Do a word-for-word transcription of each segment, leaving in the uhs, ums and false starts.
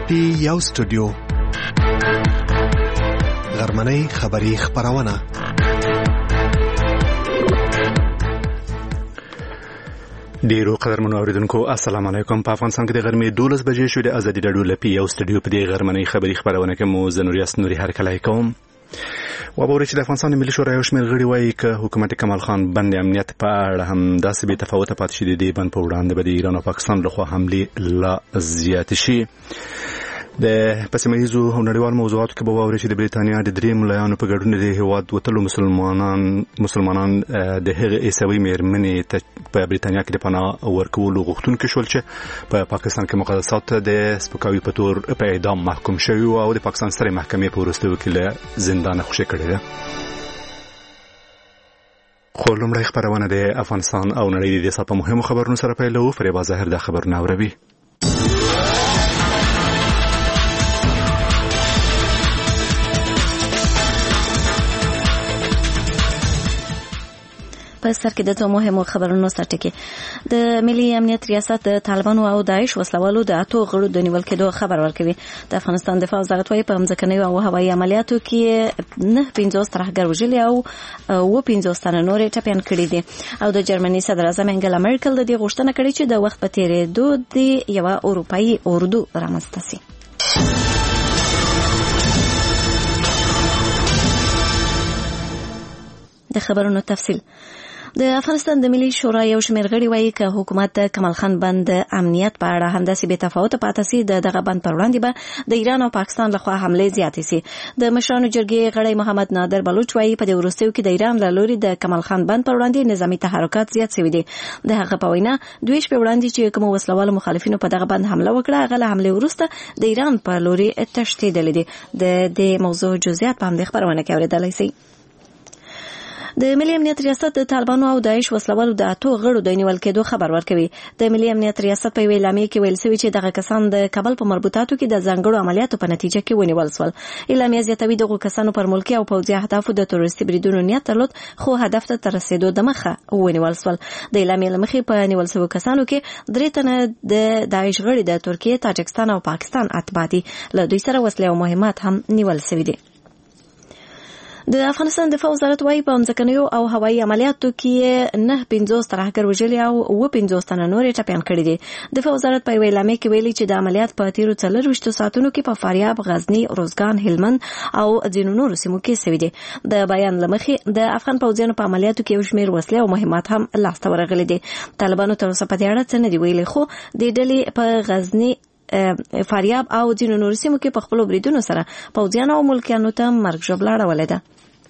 پی یو سټوډیو غرمنۍ خبری خبرونه ډیرو قدرمنو اوریدونکو السلام علیکم. په افغانستان کې د غرمې دولس بجې شوې. د ازادي راډیو لپاره یو سټوډیو په دې غرمنۍ خبری خبرونه کې مو زنوریاس نوري هرکلای کوم. وبوري چې د افغانستان ملي شورا یو شمېر غړي وایي چې حکومت کمال خان بند امنیت په اړه هم داسې بې تفاوته پاتې شي. د بند په وړاندې به د ایران او پاکستان لخوا حملې لا زیات شي. د پسمهیزو او نړیوالو موضوعاتو کې به واوري چې د بریتانیا د درې ملایانو په ګډون د هیواد وتلو مسلمانان مسلمانان د هغې عیسوي مېرمنې ته په بریتانیا کې د پناه ورکولو غوښتونکي شول چې په پاکستان کې مقدسات د سپکاوي په تور په اعدام محکوم شوي او د پاکستان سترې محکمې په وروستیو کې له زندانه خوشي کړې ده. خو لومړی خبرونه د افغانستان او نړۍ د ساعت په مهمو خبرونو سره پیلوو. فریبا ظاهر د خبرونه اوروي. په سر کې د څو مهمو خبرونو سرټکی. د ملي امنیت ریاست د طالبانو او داعش وسلوالو د اتو غړو د نیول کېدو خبر ورکوي. د افغانستان دفاع وزارت وايي په ځمکنیو او هوایي عملیاتو کې نه پنځوس ترهګر وژلي او و پنځوس تنه نورې ټپیان کړي دي. او د جرمني صدر اعظم انګلا مرکل د دې غوښتنه کړې چې د وخت په تیریدو د یو اروپایي اردو رامنځته شي. د خبرونو تفصیل. د افغانستان د ملي شورا یو شمېر غړي وایي چې حکومت د کمال خان بند امنیت په اړه همداسې بې تفاوته پاتې سي. د دغه بند پر وړاندې به د ایران او پاکستان لخوا حملې زیاتې سي. د مشرانو جرګې غړی محمد نادر بلوچ وایي په دې وروستیو کې د ایران له لوري د کمال خان بند پر وړاندې نظامي تحرکات زیات شوي دي. د هغه په وینا دوی شپې وړاندې چې کوم وسلوالو مخالفینو په دغه بند حمله وکړه هغه له حملې وروسته د ایران په لوري تشدید لیدي. د دې موضوع جزئیات په همدې خبرونه کې اورېدلای شئ. د ملي امنیت ریاست د طالبانو او داعش وسلوالو د اتو غړو د نیول کېدو خبر ورکوي. د ملي امنیت ریاست په ویلامې کې ویل شوی چې دغه کسان د کابل په مربوطاتو کې د ځانګړو عملیاتو په نتیجه کې ونیول شول. اعلامیه زیاتوي دغه کسانو پر ملکي او پوځي اهدافو د تروریستي بریدونو نیت درلود خو هدف ته تر رسیدو د مخه ونیول شول. د اعلامیې له مخې په نیول شویو کسانو کې درې تنه د داعش غړي د ترکیه، تاجکستان او پاکستان اتباع دي. له دوی سره وسلې او مهمات هم نیول شوي دي. د افغانستان دفاع وزارت وايي په ځمکنیو او هوایي عملیاتو کې نه پنځوس ترهګر وژلي او و پنځوس تنه نورې ټپیان کړي دي. دفاع وزارت په ویلامې کې ویلي چې د عملیات په تیرو څلرویشتو ساعتونو کې په فاریاب، غزنی، روزګان، هلمند او ځینو نورو سیمو کې شوي دي. د بیان له مخې د افغان پوځیانو په عملیاتو کې یو شمېر وسلې او مهمات هم لاسته ورغلي دي. طالبانو تر اوسه په دې اړه څه نه دي ویلي خو د ډلې په غزنی، فاریاب او ځینو نورو سیمو کې په خپلو بریدونو سره پوځیانو او ملکیانو ته مرګ ژوبله اړولې ده.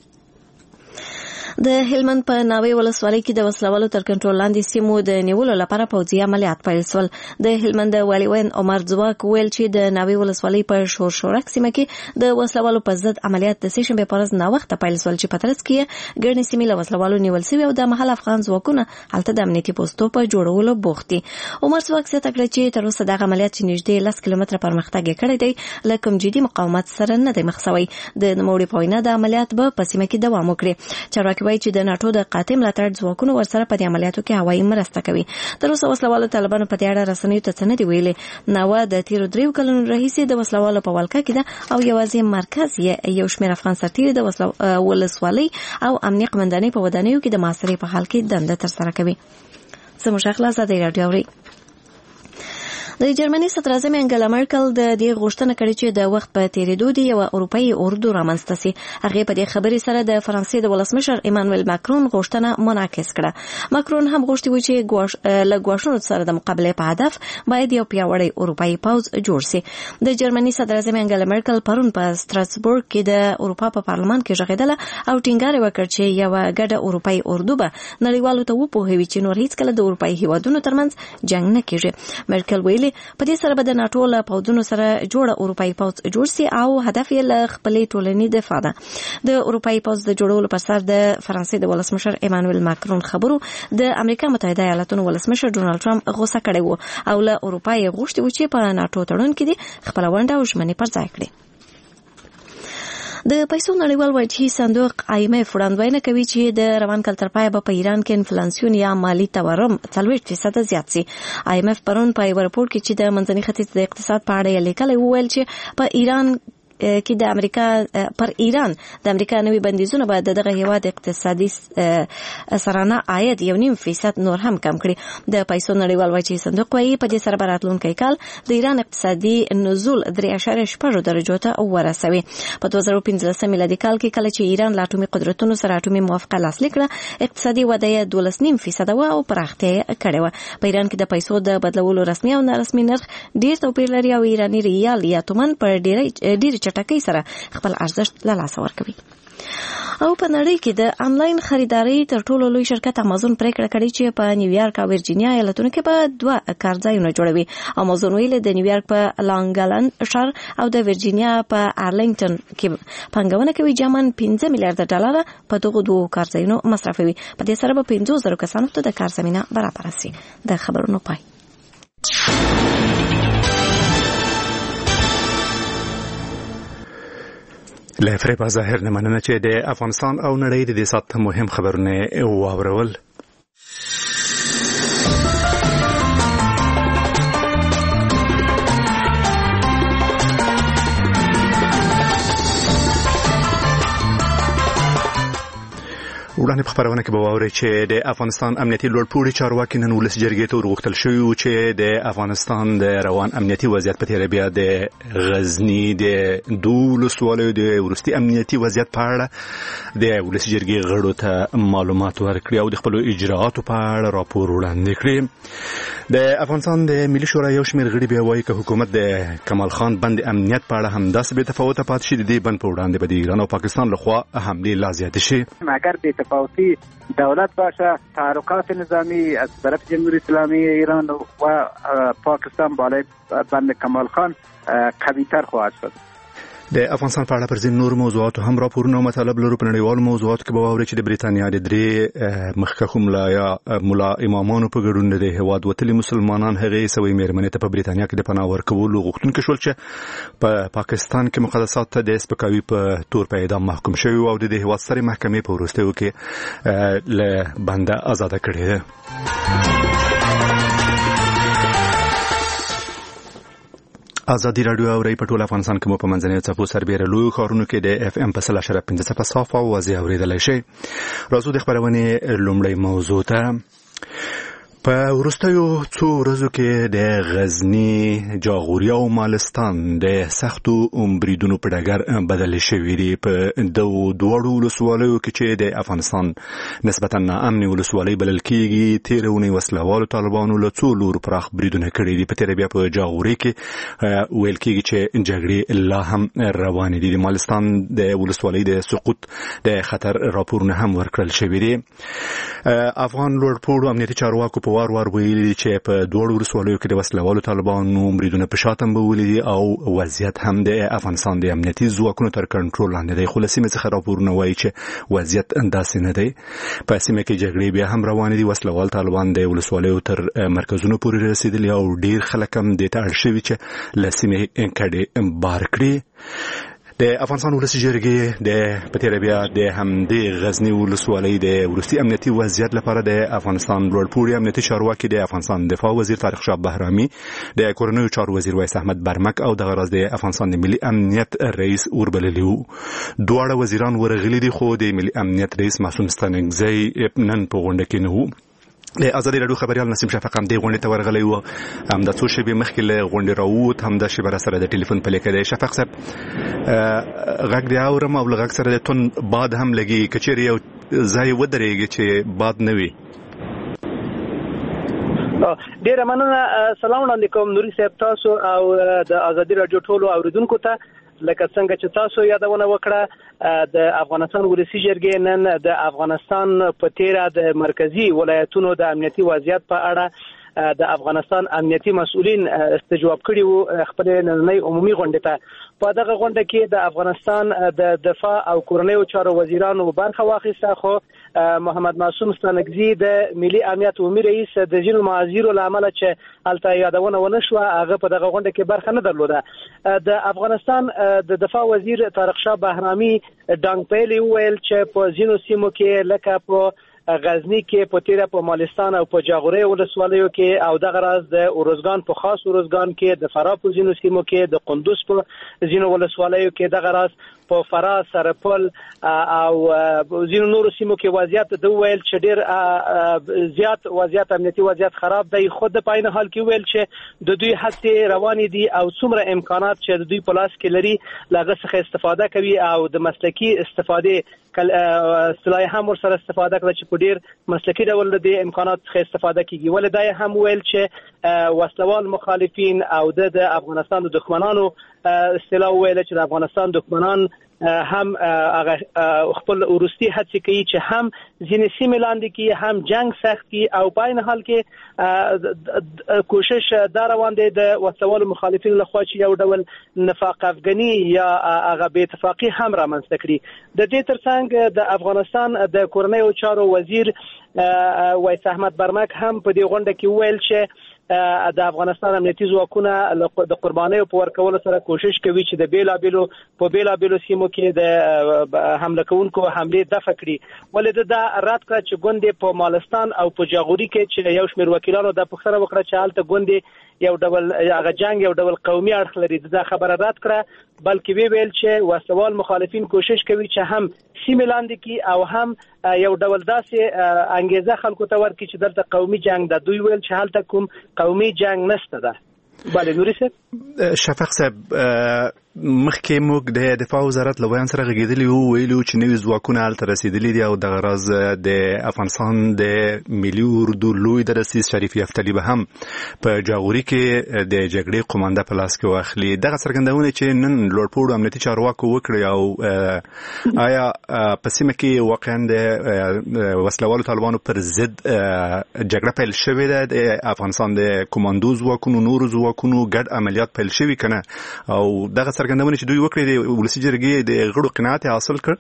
د هلمند په ناوې ولسوالۍ کې د وسلوالو تر کنټرول لاندې سیمو د نیولو لپاره پوځي عملیات پیل شول. د هلمند والي وین عمر ځواک ویل چې د ناوې ولسوالۍ په شورشورک سیمه کې د وسلوالو په ضد عملیات د سهشنبې په ورځ ناوخته پیل شول چې په ترڅ کې ګڼې سیمې له وسلوالو نیول شوي او د محل افغان ځواکونه هلته د امنیتي پوستو په جوړولو بوخت دي. عمر ځواک زیاته کړه چې تر اوسه دغه عملیات چې نږدې لس کیلومتره پرمختګ یې کړی دی له کوم جدي مقاومت سره نه دی مخ شوی. د نوموړي په وینا د عملیات به په سیمه کې دوام وکړي. چارواکي وایي چې د ناټو د قاطع ملاتړ ځواکونو ورسره په دې عملیاتو کې هوایي مرسته کوي. تر اوسه وسلوالو طالبانو په دې اړه رسنیو ته څه نه دي ویلي. ناوه د تیرو دریو کلونو راهیسې د وسلوالو په ولکه کې ده او یوازې مرکز یې یو شمېر افغان سرتیري د ولسوالۍ او امنیه قمندانۍ په ودانیو کې د محاصرې په حال کې دنده ترسره کوي. زموږ اخلاص ازادي راډیو اوري. د جرمني صدر اعظم انګلا مرکل د دې غوښتنه کړې چې د وخت په تیریدو د یو اروپایي اردو رامنځته شي. هغه په دې خبرې سره د فرانسې د ولسمشر ایمانوئل ماکرون غوښتنه منعکس کړه. ماکرون هم غوښتي و چې له ګواښونو سره د مقابله په هدف باید یو پیاوړی اروپایي پوځ جوړ شي. د جرمني صدر اعظم انګلا مرکل پرون په ستراسبورګ کې د اروپا په پارلمان کې ژغېدله او ټینګار وکړ چې یو ګډه اروپایي اردو به نړیوالو ته وپوهوي چې نور هیڅ کله د اروپایي هیوادونو ترمنځ جنگ نه کیږي. مرکل ویلي په دې سره به د ناټو له پوځونو سره جوړه اروپایي پوځ جوړ شي او هدف یې له خپلې ټولنې دفاع ده. د اروپایي پوځ د جوړولو پر سر د فرانسې د ولسمشر ایمانوئل ماکرون خبرو د امریکا متحده ایالاتونو ولسمشر ډونالد ټرمپ غوسه کړی و او له اروپا یې غوښتي و چې په ناټو تړون کې خپله ونډه او ژمنې پر ځای کړي. د پیسو نړیوال وجهي صندوق آی ایم اف وړاندوینه کوي چې د روان کال تر پایه به په ایران کې انفلاسیون یا مالی تورم څلوېښت فیصده زیات سي. آی ایم اف پرون په یو رپورټ کې چې د منځني ختیځ د اقتصاد په اړه یې لیکلی وویل چې په ایران کې د امریکا پر ایران د امریکا نوي بندیزونه به دغه هیواد اقتصادي سرانه عاید یو نیم فیصد نور هم کم کړي. د پیسو نړیوال وجهي صندوق وايي په دې سره به راتلونکی کال د ایران اقتصادي نزول درې اعشاریه شپږ درجو ته ورسوي. په دوه زره پنځلس میلادي کال کې کله چې ایران له اټومي قدرتونو سره اټومي موافقه لاسلیک کړه اقتصادي وده یې دولس نیم فیصد و او پراختیا یې کړې وه. په ایران کې د پیسو د بدلولو رسمي او نارسمي نرخ ډېر توپیر لري او ایراني ریال یا تومن پر ډېر چټکۍ سره خپل ارزښت له لاسه ورکوي. او په نړۍ کې د انلاین خریدارۍ تر ټولو لوی شرکت امازون پریکړه کړې چې په نیویارک او ورجینیا ایالتونو کې به دوه کارځایونه جوړوي. امازون ویل د نیویارک په لانګلند ښار او د ورجینیا په ارلینګټن کې پانګونه کوي جمعاً پنځه میلیارډ ډالر په دغو دوه کارځایونو مصرفوي. په دې سره به پنځوس زره کسانو ته د کار زمینه برابره شي. د خبرونو پای. له فریبا ظاهر نه مننه چې د افغانستان او نړۍ د دې سات مهم خبرونه واورول. وړاندې په خبرونه کې به واورئ چې د افغانستان امنیتي لوړپوړي چارواکي نن ولس جرګې ته ورغوښتل شوي وو چې د افغانستان د روان امنیتي وضعیت په تېره بیا د غزني د دوو ولسوالیو د وروستي امنیتي وضعیت په اړه د ولس جرګې غړو ته معلومات ورکړي او د خپلو اجرااتو په اړه راپور وړاندې کړي. د افغانستان د ملي شورا یو شمېر غړي بیا وایي که حکومت د کمال خان بند امنیت په اړه همداسې بې تفاوته پاتې شي د دې بند په وړاندې به د ایران او پاکستان لخوا حملې لا زیاتې شي. اگر تفاوتی دولت باشه تحرکات نظامی از طرف جمهوری اسلامی ایران و پاکستان بالای بند کمال خان قوی‌تر خواهد شد. د افغانستان په اړه پر ځینو نورو موضوعاتو هم راپورونه او مطالب لرو. په نړیوالو موضوعاتو کې به واورئ چې د بریتانیا د درې مخکښو ملا یا ملا امامانو په ګډون د هېواد وتلي مسلمانان هغې سوی مېرمنې ته په بریتانیا کې د پناه ورکولو غوښتونکي شول چې په پاکستان کې مقدسات ته د سپکاوي په تور په اعدام محکوم شوي او د دې هېواد سترې محکمې په وروستیو کې له بنده آزاده کړې ده. ازادي راډیو او رای په ټول افغانستان کې مو په منځنۍ څپو سربېره لوی ښارونو کې د اف ام په سل اشاره پنځه څپه صاف او واضح اورېدلی شئ. راځو د خپرونې لومړۍ موضوع ته. په وروستیو څو ورځو کې د غزني، جاغوري او مالستان د سختو بریدونو په ډګر بدلې شوي دي. په دغو دواړو ولسوالیو کې چې د افغانستان نسبتا ناامنې ولسوالۍ بلل کېږي تېره اونۍ وسلوالو طالبانو له څو لورو پراخ بریدونه کړي دي. په تېره بیا په جاغوري کې ویل کېږي چې جګړې لا هم روانې دي. د مالستان د ولسوالۍ د سقوط د خطر راپورونه هم ورکړل شوي دي. افغان لوړپوړو امنیتي چارواکو په وار وار ویلي چې په دوړو ورسوالو کې د وسلوالو طالبانو بریدونه په شاتم بولي دي او وضعیت هم د افغانستان د امنیتي ځواکونو تر کنټرول لاندې دی. خو له سیمې څخه راپورونه وایي چې وضعیت داسې نه دی. په سیمه کې جګړې بیا هم روانې دي. وسلوال طالبان د ولسوالیو تر مرکزونو پورې رسیدلي او ډیر خلک هم دې ته اړ شوي چې له سیمې کډې بار کړي. د افغانستان ولسي جرګې د په تېره بیا د همدې غزني ولسوالۍ د وروستي امنیتي وضعیت لپاره د افغانستان لوړپوړي امنیتي چارواکي د افغانستان دفاع وزیر طارق شاه بهرامي، د کورنیو چارو وزیر ویس احمد برمک او دغه راز د افغانستان د ملي امنیت رئیس اوربللي وو. دواړه وزیران ورغلي دي خو د ملي امنیت رئیس معصوم ستانکزی نن په غونډه کې نه وو. د ازادي راډیو خبريال نسیم شفق هم د غونډې ته ورغلی و. هم د څو شېبې مخکې له غونډې راووت، هم د شېبه سره د ټلیفون په لیکه دی. شفق صاحب غږ دی اورم او له غږ سره د تون باد هم لګي. که چېرې یو ځای ودرېږي چې باد نه وي. ډېره مننه. سلام وړاندې کوم نوري صاحب تاسو او د ازادي راډیو ټولو اوریدونکو ته. لکه څنګه چې تاسو یادونه وکړه، د افغانستان ولسي جرګې نن د افغانستان په تیره د مرکزی ولایتونو د امنیتي وضعیت په اړه د افغانستان امنیتي مسؤلین استجواب کړي وو خپل نننۍ عمومي غونډه ته. په دغه غونډه کې د افغانستان د دفاع او کورنیو چارو وزیرانو برخه واخیسته، خو محمد معصوم ستانکزي د ملي امنیت عمومي رئیس د ځینو معاذیرو له امله چې هلته یادونه ونه شوه هغه په دغه غونډه کې برخه نه درلوده. د افغانستان د دفاع وزیر طارق شاه بهرامي ډانګ پیلي وویل چې په ځینو سیمو کې لکه په غزنی کې په تیره په مالستان او په جاغوري ولسوالیو کې او دغه راز د اورزګان په خاص اورزګان کې د فراه په ځینو سیمو کې د قندوز په ځینو ولسوالیو کې دغه راز په فراه سرپل او ځینو نورو سیمو کې وضعیت د ویل چې ډیر زیات وضعیت امنیتي وضعیت خراب دی. خود په عین حال کې ویل چې د دوی هڅې روانې دي او څومره امکانات چې د دوی په لاس کې لري لاغه څخه استفاده کوي او د مسلکی استفاده اصطلاحي هم ورسره استفاده کوي چې په ډیر مسلکی ډول د امکانات څخه استفاده کوي. ولدای هم ویل چې وسلوال مخالفین او د افغانستان د دښمنانو اصطلاح ویل چې د افغانستان دښمنان هم خپل ورستي هڅې کوي چې هم ځینې سیمې لاندې کې هم جنگ سخت کی او په عین حال کې کوشش دا روان دی د وسلوال مخالفین لخوا چې یو ډول نفاق افغاني یا هغه بې اتفاقي هم رامنځته کړي. د دې ترڅنګ د افغانستان د کورنیو چارو وزیر وایس احمد برمک هم په دې غونډه کې ویل چې د افغانستان امنیتي ځواکونه د قربانیو په ورکولو سره کوشش کوي چې د بیلابیلو په بیلابیلو سیمو کې د حمله کوونکو حمله دفع کړي. ولې دا رد کړ چې ګوندې په مالستان او په جاغوري کې چې یو شمېر وکیلانو د پښتنه وکړه چې حالت ګوندې یو ډول هغه جنگ یو ډول قومي اړخ لري. دا خبره رد کړه بلکې وی ویل چې وسوال مخالفین کوشش کوي چې هم سیمه لاندې کې او هم یو ډول داسې انګیزه خلکو ته ورکړي چې دلته قومي جنگ د دوی ویل چې حالت کوم قومي جنگ نشته ده. بله نوري صاحب شفق صاحب مخکې موږ د دفاع وزارت له ویان سره غږېدلي وو ویلو چې نوي ځواکونه هلته رسېدلي دي او دغه راز د افغانستان د ملي اردو لوی درسیز شریف یفتلي به هم په جاغوري کې د جګړې قومانده په لاس کې واخلي. دغه څرګندونه چې نن لوړپوړو امنیتي چارواکو وکړي او آیا په سیمه کې واقعا د وسلوالو طالبانو پر ضد جګړه پیل شوې ده د افغانستان د کماندو ځواکونو نورو ځواکونو ګډ عملیات پیل شوي کنه او دغه څرګندونه چې دوی وکړي د ولسي جرګې د غړو قناعت حاصل کړ؟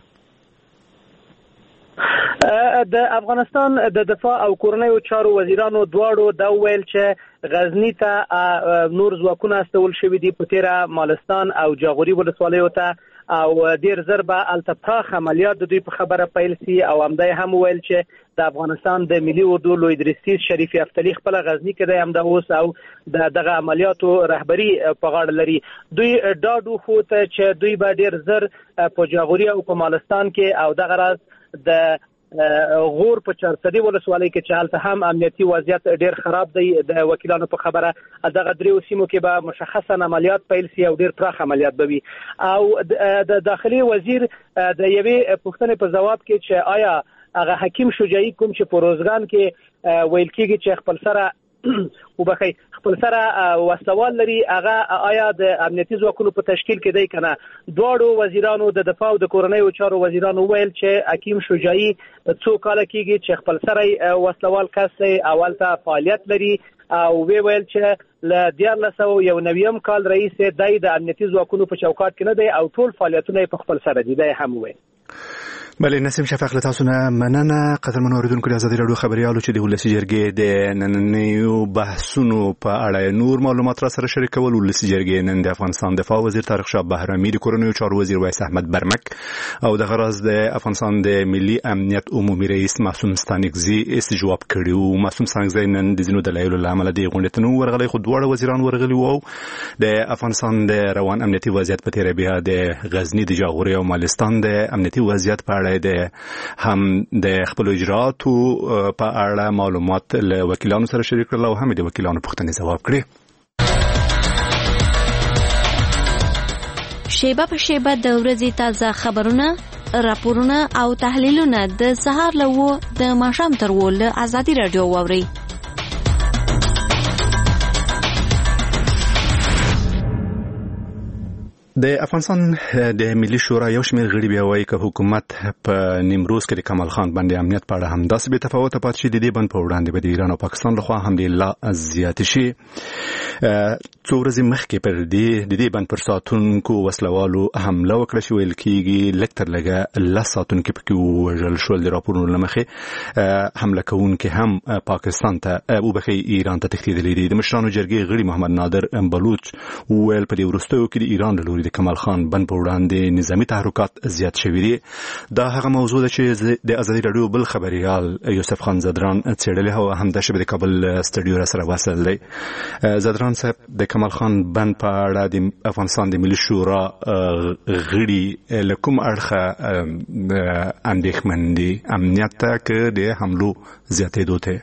د افغانستان د دفاع او کورنیو چارو وزیرانو دواړو دا ویل چې غزنی ته نور ځواکونه استول شوي دي په تیره مالستان او جاغوري ولسوالیو ته او ډیر زر به الته پراخ عملیات د دوی په خبره پیل سي او همدای هم ویل چې د افغانستان د ملي اردو لوی درسیز شریف یفتلي خپل غزنی کې د همدا اوس او د دغه عملیاتو رهبری په غاړه لري. دوی ډاډو خو ته چې دوی به ډیر زر په جاغوري او په مالستان کې او دغه راز د غور په چارسدي ولسوالۍ کې چې هلته هم امنیتي وضعیت ډیر خراب دی د وکیلانو په خبره دغه دریو سیمو کې به مشخصا عملیات پیل سي او ډیر پراخ عملیات به وي. او د داخلي وزیر د یوې پوښتنې په ځواب کې چې آیا هغه حکیم شجاعي کوم چې په روزګان کې ویل کېږي چې خپل سره وبخي خپل سره وسوال لري هغه آیا د امنیتي ځواکونو په تشکیل کې دی کنه. دواړو وزیرانو د دفاع او د کورنیو چارو وزیرانو ویل چې حکیم شجاعي څو کال کېږي چې خپل سره وسوال کس اولته فعالیت لري او وی ویل چې ل دیارلس او یو نویم کال رئیس دای د امنیتي ځواکونو په چوکاټ کې نه دی او ټول فعالیتونه په خپل سره دي. دا هم وی بله نسیم شفق له تاسو نه مننه. قدرمن اوریدونکو د ازادي راډیو خبريالو چې د ولسي جرګې د نننیو بحثونو په اړه نور معلومات را سره شریکول. ولسي جرګې نن د افغانستان دفاع وزیر طارق شاه بهرامي د کورنیو چارو وزیر وایس احمد برمک او د غراز د افغانستان د ملي امنیت عمومي رئیس معصوم ستانکزي استجواب کړي او معصوم ستانکزي نن د ځینو دلایلو له امله د غونډې ته ورغلي خو دواړه وزیران ورغلي وو. د افغانستان د روان امنیتي وضعیت په تیره بیا د غزنی د جاغوري او مالستان د امنیتي وضعیت په د هم د خپل اجراتو په اړه معلومات له وکیلانو سره شریک کړل او هم د وکیلانو پوښتنې ځواب کړې. شیبه په شیبه د ورځې تازه خبرونه، راپورونه او تحلیلونه د سهار له و د ماښام تر و له ازادي راډیو واورئ. د افغانستان د ملي شورا یو شمېر غړي بیا وایي که حکومت په نیمروز کې د کمال خان باندې امنیت په اړه همداسې بې تفاوته پاتې شي، د دې بند په وړاندې به د ایران او پاکستان لخوا حملې لا زیاتې شي. څو ورځې مخکې پر دې د دې بند پر ساتونکو وسلوالو حمله وکړه چې ویل کېږي لږ تر لږه لس ساتونکي پکې ووژل شول. د راپورونو له مخې حمله کوونکي هم پاکستان ته وبښئ ایران ته تښتېدلي دي. د مشرانو جرګې غړي محمد نادر بلوچ وویل په دې وروستیو کې د ایران له لوري د کمال خان بند په وړاندې نظامي تحرکات زیات شوي دي. دا هغه موضوع ده چې د ازادي راډیو بل خبريال یوسف خان زدران څېړلې او همداشې به د کابل سټډیو را سره وصل دی. زدران صاحب، د کمال خان بند په اړه د افغانستان د ملي شورا غړي له کوم اړخه اندېښمن دي؟ امنیت ته که د حملو زیاتېدو ته؟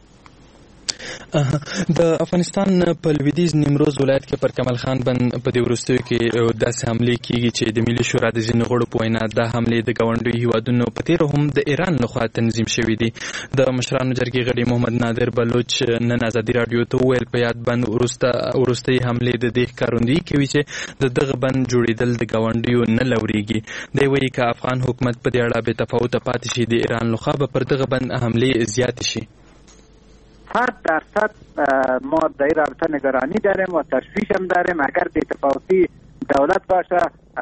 د افغانستان په لویدیځ نیمروز ولایت کې پر کمال خان بند په دې وروستیو کې داسې حملې کیږي چې د ملي شورا د ځینو غړو په وینا دا حملې د ګاونډیو هیوادونو په تېره هم د ایران لخوا تنظیم شوي دي. د مشرانو جرګې غړي محمد نادر بلوچ نن ازادي راډیو ته وویل په یاد بند وروستۍ حملې د دې ښکارندویي کوي چې د دغه بند جوړېدل د ګاونډیو نه لورېږي. دی وایي که افغان حکومت په دې اړه بې تفاوته پاتې شي، د ایران لخوا به پر دغه بند حملې زیاتې شي. صد درصد ما در این رابطه نگرانی داریم و تشویش هم داریم. اگر بی‌تفاوتی دولت باشه،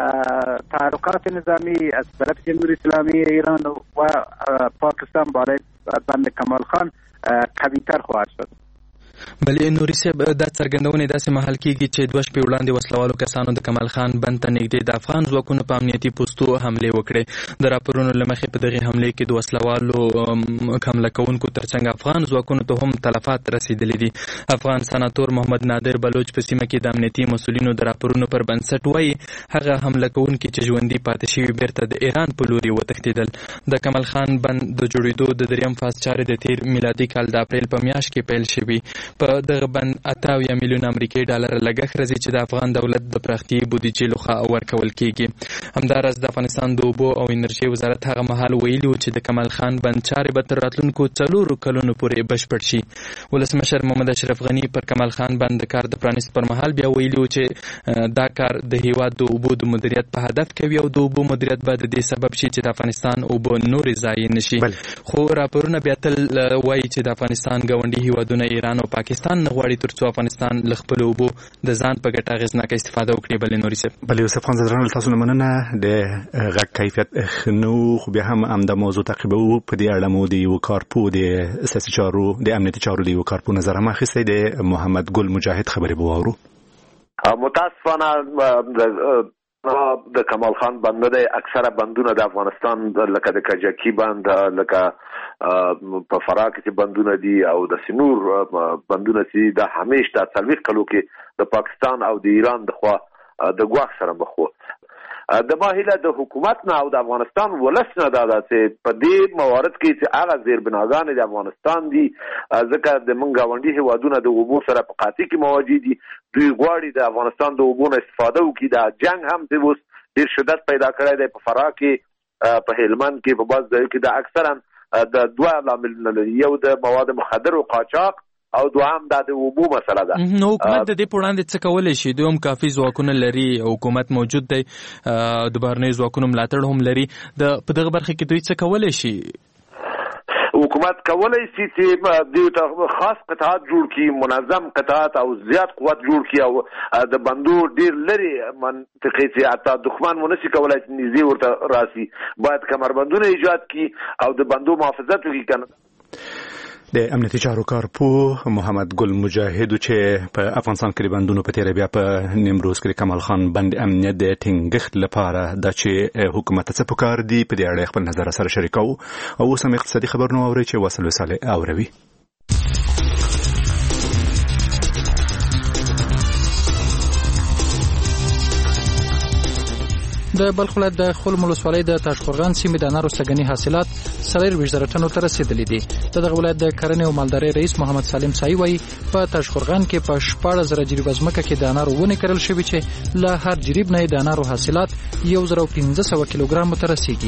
تحرکات نظامی از طرف جمهوری اسلامی ایران و پاکستان برای بند کمال خان قوی‌تر خواهد شد. بلې نوري صاحب، دا څرګندونې داسې مهال کېږي چې دوه شپې وړاندې وسلوالو کسانو د کمال خان بند ته نږدې د افغان ځواکونو په امنیتي پوستو حملې وکړې. د راپورونو له مخې په دغې حملې کې د وسلوالو حمله کوونکو ترڅنګ افغان ځواکونو ته هم تلفات رسېدلي دي. افغان سناتور محمد نادر بلوچ په سیمه کې د امنیتي مسؤلینو د راپورونو پر بنسټ وایي هغه حمله کوونکي چې ژوندي پاتې شوي بیرته د ایران په لوري وتښتېدل. د کمال خان بند د جوړېدو د دریم فاز چارې د تېر میلادي کال د اپریل په میاشت کې پیل شوي. په دغه بند اته اویا میلیون امریکایي ډالر لګښت راځي چې د افغان دولت د پراختیایي بودیجې لخوا ورکول کېږي. همداراز د افغانستان د اوبو او انرژۍ وزارت هغه مهال ویلي و چې د کمال خان بند چارې به تر راتلونکو څلورو کلونو پورې بشپړ شي. ولسمشر محمد اشرف غني پر کمال خان بند د کار د پرانیست پر مهال بیا ویلي و چې دا کار د هیواد د اوبو د مدیریت په هدف کوي او د اوبو مدیریت به د دې سبب شي چې د افغانستان اوبو نورې ضایع نشي. خو راپورونه بیا تل وایي چې د افغانستان ګاونډي هیوادونه ایران او پاکستان نه غواړي ترڅو افغانستان له خپلو اوبو د ځان په ګټه اغېزناکه استفاده وکړي. بلې نوري صاحب، بلې یوسف خان زدران، له تاسو نه مننه. د غږ کیفیت ښه نه و، خو بیا هم همدا موضوع تعقیبوو. په دې اړه مو د یوه کارپو د سیاسي چارو د امنیتي چارو د یوه کارپو نظر هم اخیستی. د محمد ګل مجاهد خبرې به واورو. متاسفانه د کمال خان بند نه دی. اکثره بندونه د افغانستان لکه د کجکي بند، لکه په فراه کې بندونه دي او د سنور بندونه چې د همیش د څلوېښت کلو کې د پاکستان او د ایران د خوا د ګواښ سره مخ وو. د ما هیله د حکومت نه او د افغانستان ولس نه دا ده چې په دې موارد کې چې هغه زیربناګانې د افغانستان دي، ځکه د موږ ګاونډي هیوادونه د اوبو سره په قاطع کې مواجه دي، دوی غواړي د افغانستان د اوبو نه استفاده وکړي. دا جنګ هم د اوس ډېر شدت پیدا کړی دی. په فراه کې، په هلمند کې، په بعض ځایو کې دا اکثرا د دوه لاملونه لري. یو د مواد مخدرو قاچاق او دوام دا د اوبو مسله ده. نو حکومت د دې په وړاندې څه کولی شي؟ دوی هم کافي ځواکونه لري، حکومت موجود دی، د بهرنیو ځواکونو ملاتړ هم لري. د په دغه برخه کې دوی څه کولی شي؟ حکومت کولی شي چې دوی ته خاص قطعات جوړ کړي، منظم قطعات او زیات قوت جوړ کړي او د بندو ډېر لري منطقې چې حتی دښمن ونشي کولی چې نږدې ورته راسي. باید کمربندونه ایجاد کړي او د بندو محافظت وکړي. کنه د امنیتي چارو کارپو محمد ګل مجاهد چې په افغانستان کې بندونو په تیره بیا په نیمروز کې کمال خان بند امنیت د ټینګښت لپاره د چې حکومت څه پکار دی په دې اړه خپل نظر سره شریکو. او اوس هم اقتصادي خبرونه اوري چې وصل وساله اوروي. د بلخ ولایت د خلم ولسوالۍ د تاشقرغان سیمې د انارو سګنی حاصلات څلوېښت زره ټنو ته رسیدلي دي. د دغه ولایت د کرنې او مالدارۍ رئیس محمد سالم سایي وایي په تاشقرغان کې په شپاړس زره جریبه ځمکه کې د انارو ونې کرل شوي چې له هر جریب نه د انارو حاصلات یو زره او پنځه سوه کیلوګرامو ته رسیږي.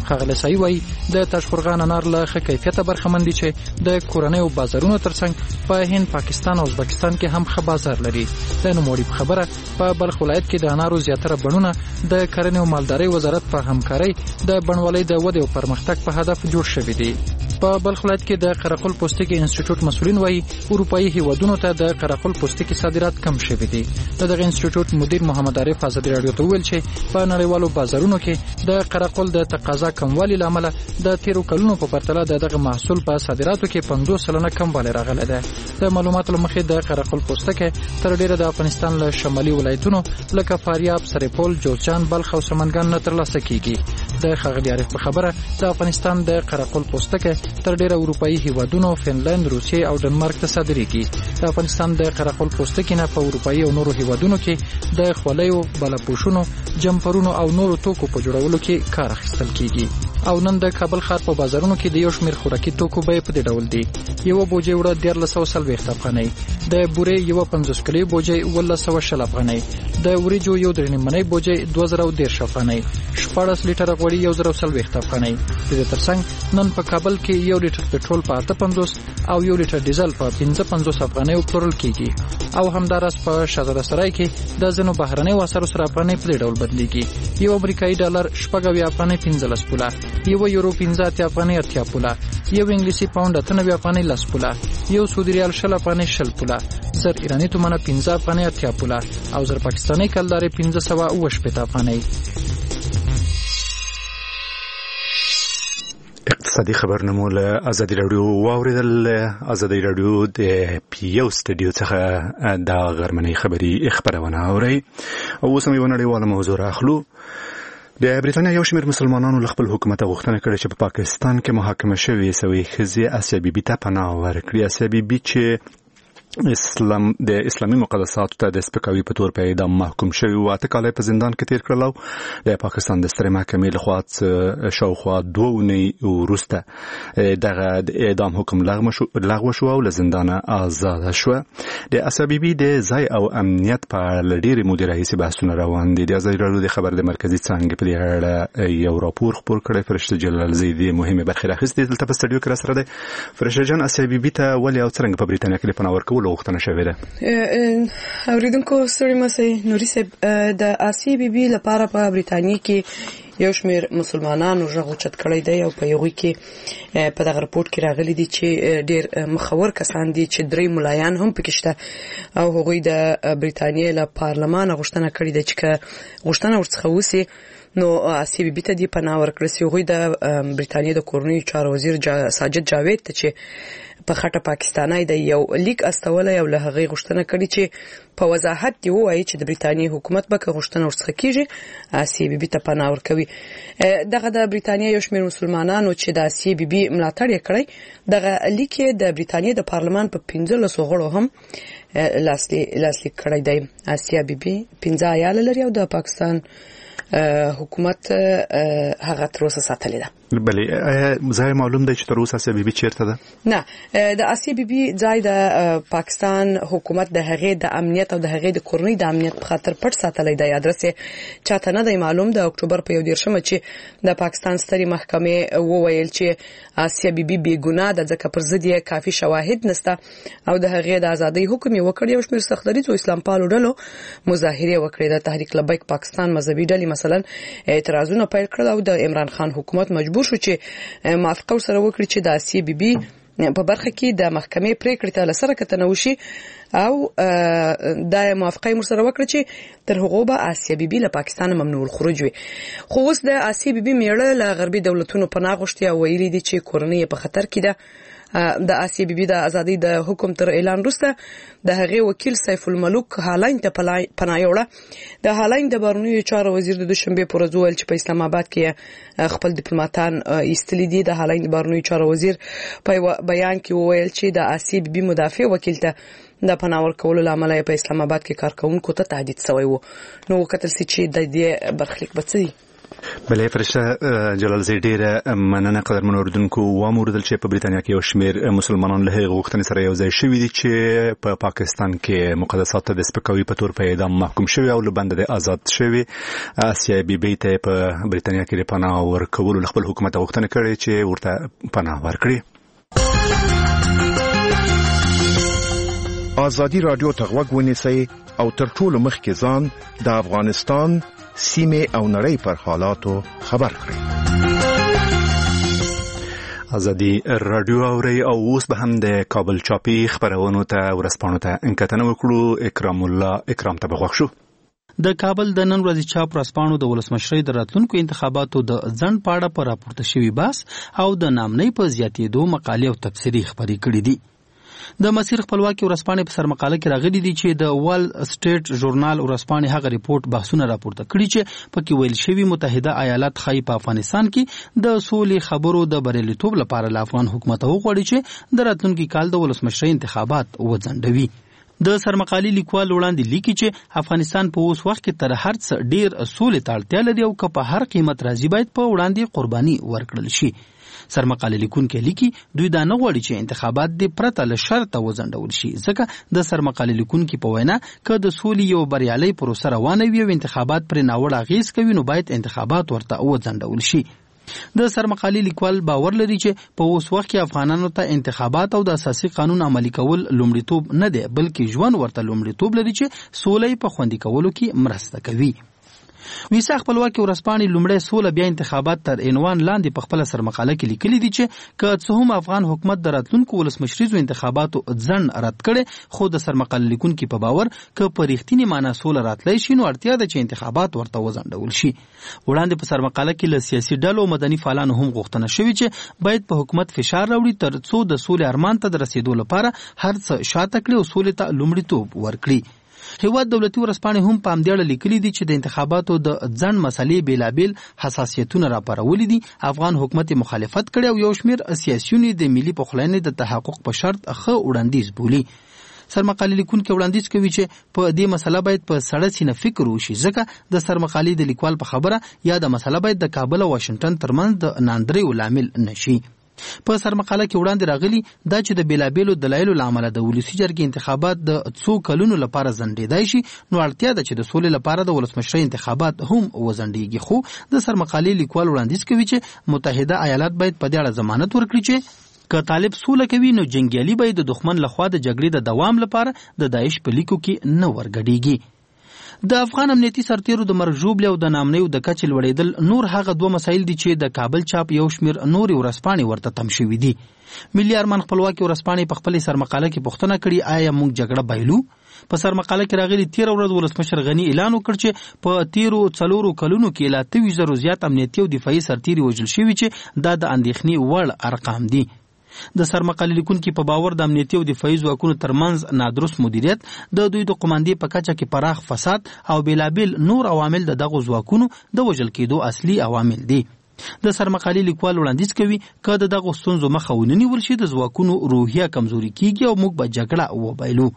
ښاغلی سایي وایي د تاشقرغان انار له ښه کیفیته برخمن دي چې د کورنیو بازارونو ترڅنګ په هند، پاکستان او ازبکستان کې هم ښه بازار لري. د نوموړي په خبره په بلخ ولایت کې د انارو زیاتره بڼونه د کرنې او مالدارۍ وزارت په همکارۍ د بڼوالۍ د ودې او پرمختګ په هدف جوړ شوي دي. په بلخ ولایت کې د قرقل پوستکي انسټیټیوټ مسؤلین وایي اروپایي هیوادونو ته د قرقل پوستکي صادرات کم شوي دي. د دغه انسټیټیوټ مدیر محمد عارف ازادي راډیو ته وویل چې په نړیوالو بازارونو کې د قرقل د تقاضا کموالي له امله د تیرو کلونو په پرتله د دغه محصول په صادراتو کې پنځوس سلنه کموالی راغلی دی. د معلوماتو له مخې د قرقل پوستکی تر ډیره د افغانستان له شمالي ولایتونو لکه فاریاب، سرپل، جوزجان، بلخ او سمنګان نه ترلاسه کیږي. د ښاغلي عارف په خبره د افغانستان د قرقل پوستکی تر ډیره اروپایي هیوادونو فنلند، روسیې او ډنمارک ته صادریږي. د افغانستان د قرقل پوستکي نه په اروپایي او نورو هیوادونو کې د خولیو، بلاپوشونو، جمپرونو او نورو توکو په جوړولو کې کار اخیستل کیږي. او نن د کابل ښار په بازارونو کې د یو شمېر خوراکي توکو بیې په دې ډول دي: یوه بوجۍ اوړه دیارلس سوه څلوېښت افغانۍ، د بورې یوه پنځوس کیلو بوجۍ اوولس سوه شل افغانۍ، د وریجو یو درې نیمنۍ بوجۍ دوه زره او دېرش افغانۍ، شپاړس لیټره غوړي یو زره او څلوېښت افغانۍ. د دې ترڅنګ نن په کابل کې یو لیټر پټرول په اته پنځوس او یو لیټر ډیزل په پنځه پنځوس افغانۍ پلورل کیږي. او همداراز په شهزاده سرای کې د ځینو بهرنیو اسعارو سره افغانۍ په دې ډول بدلیږي: یو امریکایي ډالر شپږ اویا افغانۍ پنځلس پوله، یو یورو پنځه اتیا افغانۍ اتیا پوله، یو انګلیسي پاونډ اته نوي افغانۍ لس پوله، یو سعودي ریال شل افغانۍ شل پوله، زر ایراني تومنه پنځه افغانۍ اتیا پوله او زر پاکستاني کلدارې پنځه سوه اوه شپېته افغانۍ. اقتصادي خبرنامو له ازادي راډیو واوریدل. ازادي راډیو د پیو سټډیو څخه د غرمنۍ خبري خبرونه اوري او اوس هم یو نړیواله موضوع راخلو. د بریتانیا یو شمېر مسلمانانو له خپل حکومت غوښتنه کړې چې په پاکستان کې محاکمه شوې سوي ښځې اسیا بیبي ته پناه ورکړي. اسیا بیبي چې اسلام د اسلامي مقدساتو ته د سپکاوي په تور په اعدام محکوم شوی و، اته کاله په زندان کې تیر کړل او د پاکستان د سترې محکمې لخوا شاوخوا دوه اونۍ وروسته دغه د اعدام حکم لغوه شو او له زندانه آزاده شوه. د اسیا بیبي د ځای او امنیت په اړه ډېرې مودې راهیسې بحثونه روان دي. د ازادي راډیو د خبر د مرکزي څانګې په دې اړه یو راپور خپور کړی. فرشته جلالزی د مهمې برخې راخیستې دلته په سټډیو کې راسره دی. فرشته جان، اسیا بیبي ته ولې او څرنګه په بریتانیا کې د پناه ورکولو غوښتنه شوې ده؟ اوریدونکو ستړي مشه. نوري صاحب، د اسیا بیبي لپاره په بریتانیا کې یو شمېر مسلمانانو غږ اوچت کړی دی او په یوه کې په دغه رپورټ کې راغلي دي چې ډېر مخور کسان دي چې درې ملایان هم پکې شته او هغوی د بریتانیا له پارلمان غوښتنه کړې ده چې غوښتنه ورڅخه وسي نو اسیا بیبي ته دې پناه ورکړل سي. هغوی د بریتانیا د کورنیو چارو وزیر ساجد جاوید ته چې په خټه پاکستاني د یو لیک استوله یو له هغه غوښتنه کړې چې په وضاحت دی وایي چې د بریتانیا حکومت به که غوښتنه ورڅخه کیږي اسیا بیبي ته پناه ورکوي. دغه د بریتانیا یو شمېر مسلمانانو چې د اسیا بیبي ملاتړ یې کړی، دغه لیک د بریتانیا د پارلمان په پنځلسو غړو هم لاسلیک کړی دی. اسیا بیبي پنځه عیاله لري او د پاکستان حکومت هغه تر اوسه ساتلې ده. بلې ځای معلوم دی چې تر اوسه اسیا بیبي چیرته ده؟ نه، د اسیا بیبي ځای د پاکستان حکومت د هغې د امنیت او د هغې د کورنۍ د امنیت په خاطر پټ ساتلی دی. ادرس یې چاته نه دی معلوم. د اکتوبر په یو دېرشمه چې د پاکستان سترې محکمې وویل چې اسیا بیبي بې ګناه ده ځکه پر ضد یې کافي شواهد نشته او د هغې د ازادۍ حکم یې وکړ. یو شمېر سختدریځو اسلام پالو ډلو مظاهرې وکړې. د تحریک لبیک پاکستان مذهبي ډلې مثلا اعتراضونه پیل کړل او د عمران خان حکومت مجبور شو چې موافقه سره وکړي چې د اسیا بیبي په برخه کې د محکمې پریکړې ته لسره کتنه وشي او د موافقه یې سره وکړي چې تر هغه به اسیا بیبي له پاکستان ممنوع الخروج وي. خو اوس د اسیا بیبي میړه له غربي دولتونو پناه غوښتي او ویلي دي چې کورنۍ په خطر کې ده. د اسیا بیبي د ازادۍ د حکم تر اعلان وروسته د هغې وکیل سیف الملوک هالند ته پناه یوړه. د هالند د بهرنیو چارو وزیر د دوشنبې په ورځ وویل چې په اسلام آباد کې خپل ډیپلوماټان ایستلي دي. د هالند د بهرنیو چارو وزیر په بیان کې وویل چې د اسیا بیبي مدافع وکیل ته د پناه ورکولو له امله په اسلام آباد کې کارکونکو ته تهدید شوی و. نو وکتل سي چې د دې برخلیک به څه دی؟ بلې فرشته جلال زی ډیره مننه قدرمن اوریدونکو واموردل چې په بریتانیا کې یو شمېر مسلمانان له هغې غوښتنې سره یو ځای شوي دي چې په پاکستان کې مقدسات ته د سپکاوي په تور په اعدام محکوم شوي او له بنده د آزاد شوي. اسیا بیبي ته په بریتانیا کې د پناه ورکولو له خپل حکومت غوښتنه کړې چې ورته پناه ورکړي. ازادي رادیو ته غوږ ونیسئ او تر ټولو مخکې ځان د افغانستان سیمه او نړۍ پر حالاتو خبر کړئ. ازادي رادیو اوري او اوس به هم د کابل چاپی خبرونو ته ورسپانو ته انکتنه وکړو. اکرام الله اکرام ته بغوښ شو. د کابل د نن ورځې چاپ ورسپانو د ولسمشرۍ د راتلونکو انتخاباتو د ځنډ په اړه په راپورته شوي بحث او د نامنۍ په زیاتېدو مقالې او تبصرې خپرې کړې دي. د مسیر خپلواکي ورسپانې په سرمقاله کې راغلي دي چې د وال سټریټ ژورنال ورسپانې هغه ریپورت بحثونه راپورته کړي چې پکې ویل شوی متحده ایالات خای په افغانستان کې د سولې خبرو د بریالیتوب لپاره له افغان حکومت وغواړي چې د راتلونکي کال د ولسمشرۍ انتخابات وځنډوي. د سرمقالي لیکوال وړاندې لیکي چې افغانستان په اوس وخت کې تر هر څه ډیر سولې ته اړتیا لري او که په هر قیمت راځي باید په وړاندې قرباني ورکړل شي. سرمقاله لیکونکي لیکي دوی دا نه غواړي چې انتخابات د پرته له شرطه وځنډول شي ځکه د سرمقاله لیکونکي په وینا که د سولې یو بریالي پروسه روانه وي او انتخابات پر ناوړه اغیز کوي نو باید انتخابات ورته وځنډول شي. د سرمقالي لیکوال باور لري چې په اوس وخت کې افغانانو ته انتخابات او د اساسي قانون عملي کول لومړیتوب نه دی بلکې ژوند ورته لومړیتوب لري چې سولې په خوندي کولو کې مرسته کوي. ویسا خپلواکي ورسپانې لومړی سوله بیا انتخابات تر عنوان لاندې په خپل سرمقاله کې لیکلي دي چې که څه هم افغان حکومت د راتلونکو ولسمشریزو انتخاباتو ځنډ رد کړي خو د سرمقاله لیکونکي په باور که په رښتینې معنا سوله راتلی شي نو اړتیا ده چې انتخابات ورته وځنډول شي. وړاندې په سرمقاله کې له سیاسي ډلو او مدني فعالانو هم غوښتنه شوې چې باید په حکومت فشار راوړي تر څو د سولې ارمان ته د رسیدو لپاره هر څه شاته کړي او سولې ته لومړیتوب ورکړي. هیواد دولتي ورسپانې هم په همدې اړه لیکلي دي چې د انتخاباتو د ځنډ مسلې بیلابیل حساسیتونه راپارولي دي. افغان حکومت مخالفت کړي او یو شمېر سیاسیون د ملي پخلاینې د تحقق په شرط ښه وړاندیز بولي. سرمقالي لیکونکي وړاندیز کوي چې په دې مسله باید په سړه سینه فکر وشي ځکه د سرمقالي د لیکوال په خبره یا د مسله باید د کابل او واشنگټن ترمنځ د ناندریو لامل نشي. په سرمقاله کې وړاندې راغلي دا چې د بیلابیلو دلایلو له امله د ولسي جرګې انتخابات د څو کلونو لپاره ځنډېدای شي نو اړتیا ده چې د سولې لپاره د ولسمشرۍ انتخابات هم وځنډېږي. خو د سرمقالې لیکوال وړاندیز کوي چې متحده ایالات باید په دې اړه ضمانت ورکړي چې که طالب سوله کوي نو جنګیالي باید د دښمن لخوا د جګړې د دوام لپاره د داعش په لیکو کې نه ورګډېږي. د افغان امنیتي سرتیرو د مرګ ژوبلې او د نامنیو د کچې لوړېدل نور هغه دوه مسایل دي چې د کابل چاپ یو شمېر نورې ورسپانې ورته تم شوي دي. ملي ارمان خپلواکي ورسپانې په خپلې سرمقاله کې پوښتنه کړې آیا موږ جګړه بایلو؟ په سرمقاله کې راغلي تېره ورځ ولسمشر غني اعلان وکړ چې په تیرو څلورو کلونو کې له اته ویشت زرو زیات امنیتي او دفاعي سرتیري وژل شوي چې دا د اندېښنې وړ ارقام دي. د سرمقالي لیکونکي په باور د امنیتي او دفاعي ځواکونو ترمنځ نادرست مدیریت د دوی د قوماندې په کچه کې پراخ فساد او بیلابیل نور عوامل د دغو ځواکونو د وژل کېدو اصلي عوامل دي. د سرمقالي لیکوال وړاندیز کوي که د دغو ستونزو مخه ونه نیول شي د ځواکونو روحیه کمزوري کیږي او موږ به جګړه وبایلو.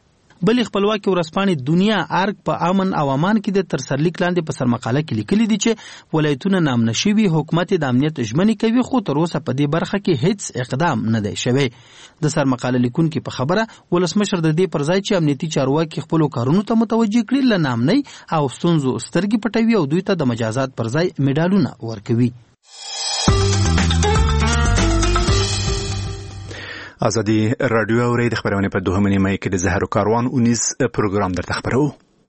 بلې خپلواکي ورسپانې دنیا ارګ په امن او امان کې د تر سرلیک لاندې په سرمقاله کې لیکلي دي چې ولایتونه نامنه شوي حکومت د امنیت ژمنې کوي خو تر اوسه په دې برخه کې هیڅ اقدام نه دی شوی. د سرمقاله لیکونکي په خبره ولسمشر د دې پر ځای چې امنیتي چارواکي خپلو کارونو ته متوجه کړي له نامنۍ او ستونزو سترګې پټوي او دوی ته د مجازات پر ځای میډالونه ورکوي. ازادي رادیو اوري د خبرونه په دوه منې مې کې د زهر کاروان اونیز پروګرام درته خبرو.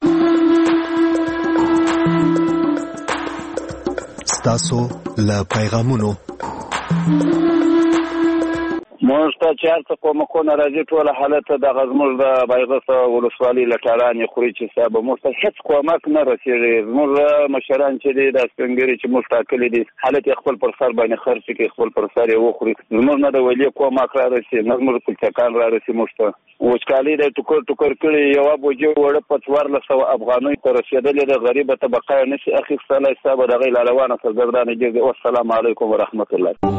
ستاسو له پیغامونو موږ ته چې هر څه کومکونه راځي ټوله حالت دغه زموږ د بایغس ولسوالۍ له ټارانې خوري چې صاحب موږ ته هېڅ کومک نه رسېږي. زموږ مشران چې دي دا سپین ږیري چې موږ ټاکلي دي حالت یې خپل پر سر باندې خرڅ کړي خپل پر سر یې وخوري. زموږ نه د ولیې کومک را رسي نه زموږ پلچکان را رسي. موږ ته وچکالي دی ټوکر ټوکر کړي یوه بوجۍ وړه په څوارلس سوه افغانیو ته رسېدلې ده. غریبه طبقه یې نشي اخیستلی. صاحب د هغې لاروانه سرګردانې ګرځي. والسلام علیکم ورحمت الله.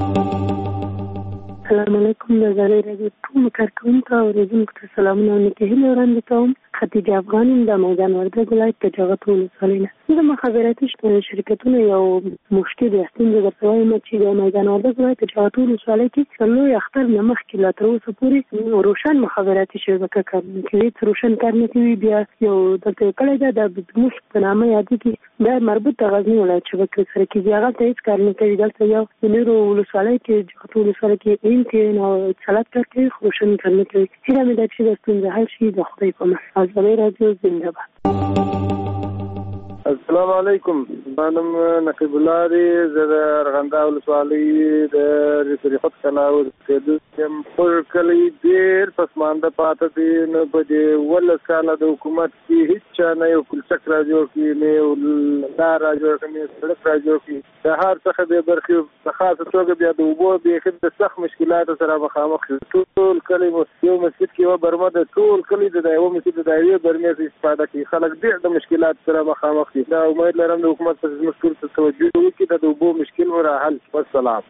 السلام علیکم د ازادۍ راډیو ټولو کارکوونکو او اوریدونکو ته سلامونه او نیکې هیلې وړاندې کوم. ختیځ افغان د میدان وردګ ولایت د جغتو ولسوالۍ نه د مخابراتي شرکتونو یو مشکل یاستین د پروايي چې د میدان وردګ ولایت د جغتو ولسوالۍ کې نو اختر نه مخکې لا تر اوسه پورې روشن مخابراتي شبکه کار نه کوي، روشن کار نه کوي. بیا یو دلته کله د مشت په نامه یادې کې د مربوط د غزنی ولایت شبکه سره کې هغه ته هیڅ کار نه کوي. دلته یو د نورو ولسوالۍ کې جغتو ولسوالۍ کې این کې نو اتصالات کار کوي، روشن کار نه کوي. هیله مې ده چې د ستونزې حل شي. د خدای په مخ. ازبري رادیو زنده باد. السلام علیکم. منم نقیب الله دی د ارغنده ولسوالۍ د ریفریخت کلاو د کوم پر کلی ډیر پسمانده پاتې دي. نو په دې ول ساله د حکومت کې هیڅ نه یو کل چک را جوړ کړي، نه لار را جوړ کړي، سړک را جوړ کړي. د هر څه د برخي په خاصه توګه بیا د وبو به خپل سخت مشکلات سره مخامخ ټول کلی مو یو مسجد کې و برمه د ټول کلی د یو مسجد د یوې برمې استفاده کوي. خلک ډیر د مشکلات سره مخامخ دي. دا امید لرم د حکومت په مشکل ته توجه وکړي د وبو مشکل ور حل. والسلام.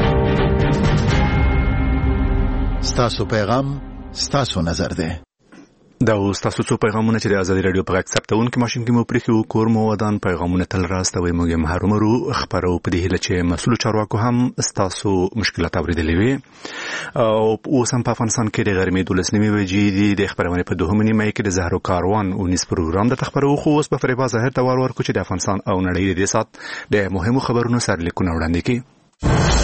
ستاسو پیغام ستاسو نظر ده. دا اوس تاسو څو پیغامونه چې د ازادي رادیو په غږ ثبتونکو ماشين کې مو پرېښو کور مو ودان پیغامونه تل راستوي موږ محرومرو خبرو په دې هله چې مسؤل چارواکو هم تاسو مشکلات اوریدلې وي او اوس هم په افغانستان کې د غرمې دولسنیمې بجې دي. د خبرونه په دوهمه نیمه کې د زهرو کاروان او نس پروګرام د تخبرو خو اوس په فریبا ظاهر توار ورکو چې د افغانستان او نړۍ د سات د مهمو خبرونو سرلیکونه وړاندې کړي.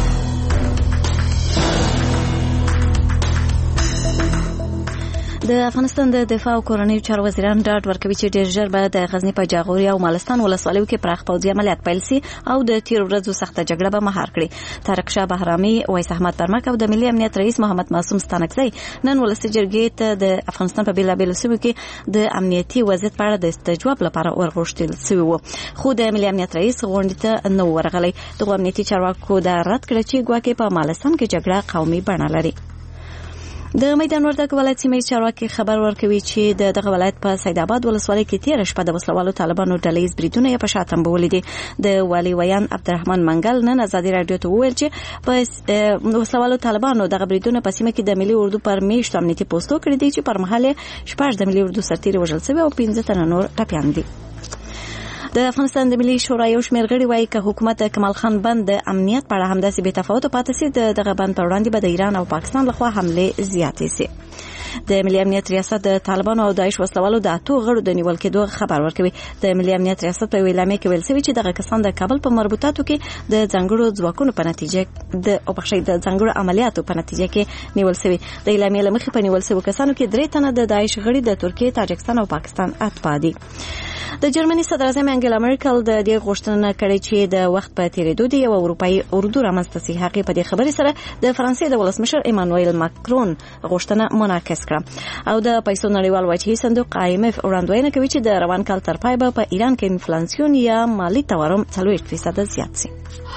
د افغانستان د دفاع او کورنۍ چارو وزیران ډاډ ورکوي چې ډېر ژر به د غزنی په جاغوري او مالستان ولسوالیو کې پراخ پوځي عملیات پیل شي او د تیر ورځو سخته جګړه به مهار کړي. طارق شاه بهرامي، ویس احمد برمک او د ملي امنیت رئیس محمد معصوم ستانکزی نن ولسي جرګې ته د افغانستان په بیلابیلو سیمو کې د امنیتي وضعیت په اړه د استجواب لپاره ورغوښتل شوي وو، خو د ملي امنیت رئیس غونډې ته نه ورغلی. دغه امنیتي چارواکو دا رد کړ چې ګواکې په مالستان کې جګړه قومي بڼه لري. د میدان وردګ ولایت سیمې چارواکي خبر ورکوي چې د دغه ولایت په سید آباد ولسوالۍ کې تیر شپه د وسلوالو طالبانو ډلهیز بریدونه په شاتم بولې دي. د والي ویان عبدالرحمن منګل نن ازادي رادیو ته وویل چې په وسلوالو طالبانو دغه بریدونه په سیمه کې د ملي اردو پر میشت امنیتي پوسټو کړی دي چې پر مهال شپږ د ملي اردو سرتیري وژل شوي او پنځه تنه نور ټپیان دي. د افغانستان د ملي شورا یو شمېر غړي وایي چې حکومت کمال خان بند د امنیت په اړه همداسې بې تفاوته پاتې سي. دغه بند پر وړاندې به د ایران او پاکستان لخوا حملې زیاتې سي. د ملي امنیت ریاست د طالبانو او داعش وسلوالو د اتو غړو د نیول کېدو خبر ورکوي. د ملي امنیت ریاست په ویلامه کې ویل شوی چې دغه کسان د کابل په مربوطاتو کې د ځنګړو ځواکونو په نتیجه د او بخښي د ځنګړو عملیاتو په نتیجه کې نیول شوی. د اعلامیې لمخې په نیول شوی کسانو کې درې تنه د داعش غړي د ترکیه، تاجکستان او پاکستان اتباع دي. د جرمني صدر اعظم انګلا مرکل د دې غوښتنه کړې چې د وخت په تیریدو دی او اروپאי اردو رامنځته شي. هغه په دې خبرې سره د فرانسې د ولسمشر ایمانوئل ماکرون غوښتنه منعکس کړه او د پیسو نړیوال وجهي صندوق آی ایم اف وړاندوینه کوي چې د روان کال تر پای به په ایران کې انفلاسیون یا مالی تورم څلوېښت فیصد زیات شي.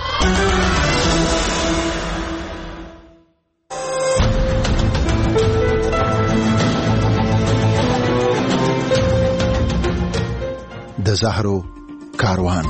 د زهرو کاروان.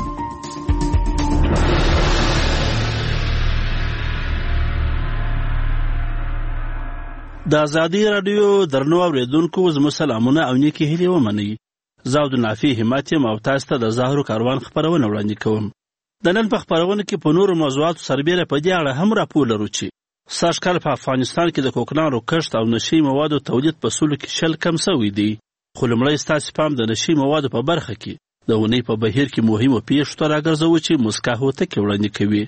د ازادي رادیو درنو اوریدونکو زموږ سلامونه او نیکی هیلې ومنئ. زه عبدالنافع همت یم او تاسو ته د زهرو کاروان خپرونه وړاندې کوم. د نن په خپرونه کې په نورو موضوعاتو سربیره په دې اړه هم راپور لرو چې سږ کال په افغانستان کې د کوکنارو کښت او نشي موادو تولید په سلو کې شل کم سوی دی. خو لومړی ستاسو پام د نشي موادو په برخه کې د اونۍ په بهیر کې مهمو پیښو ته راګرځوو چې مسکا هوتکې وړاندې کوي.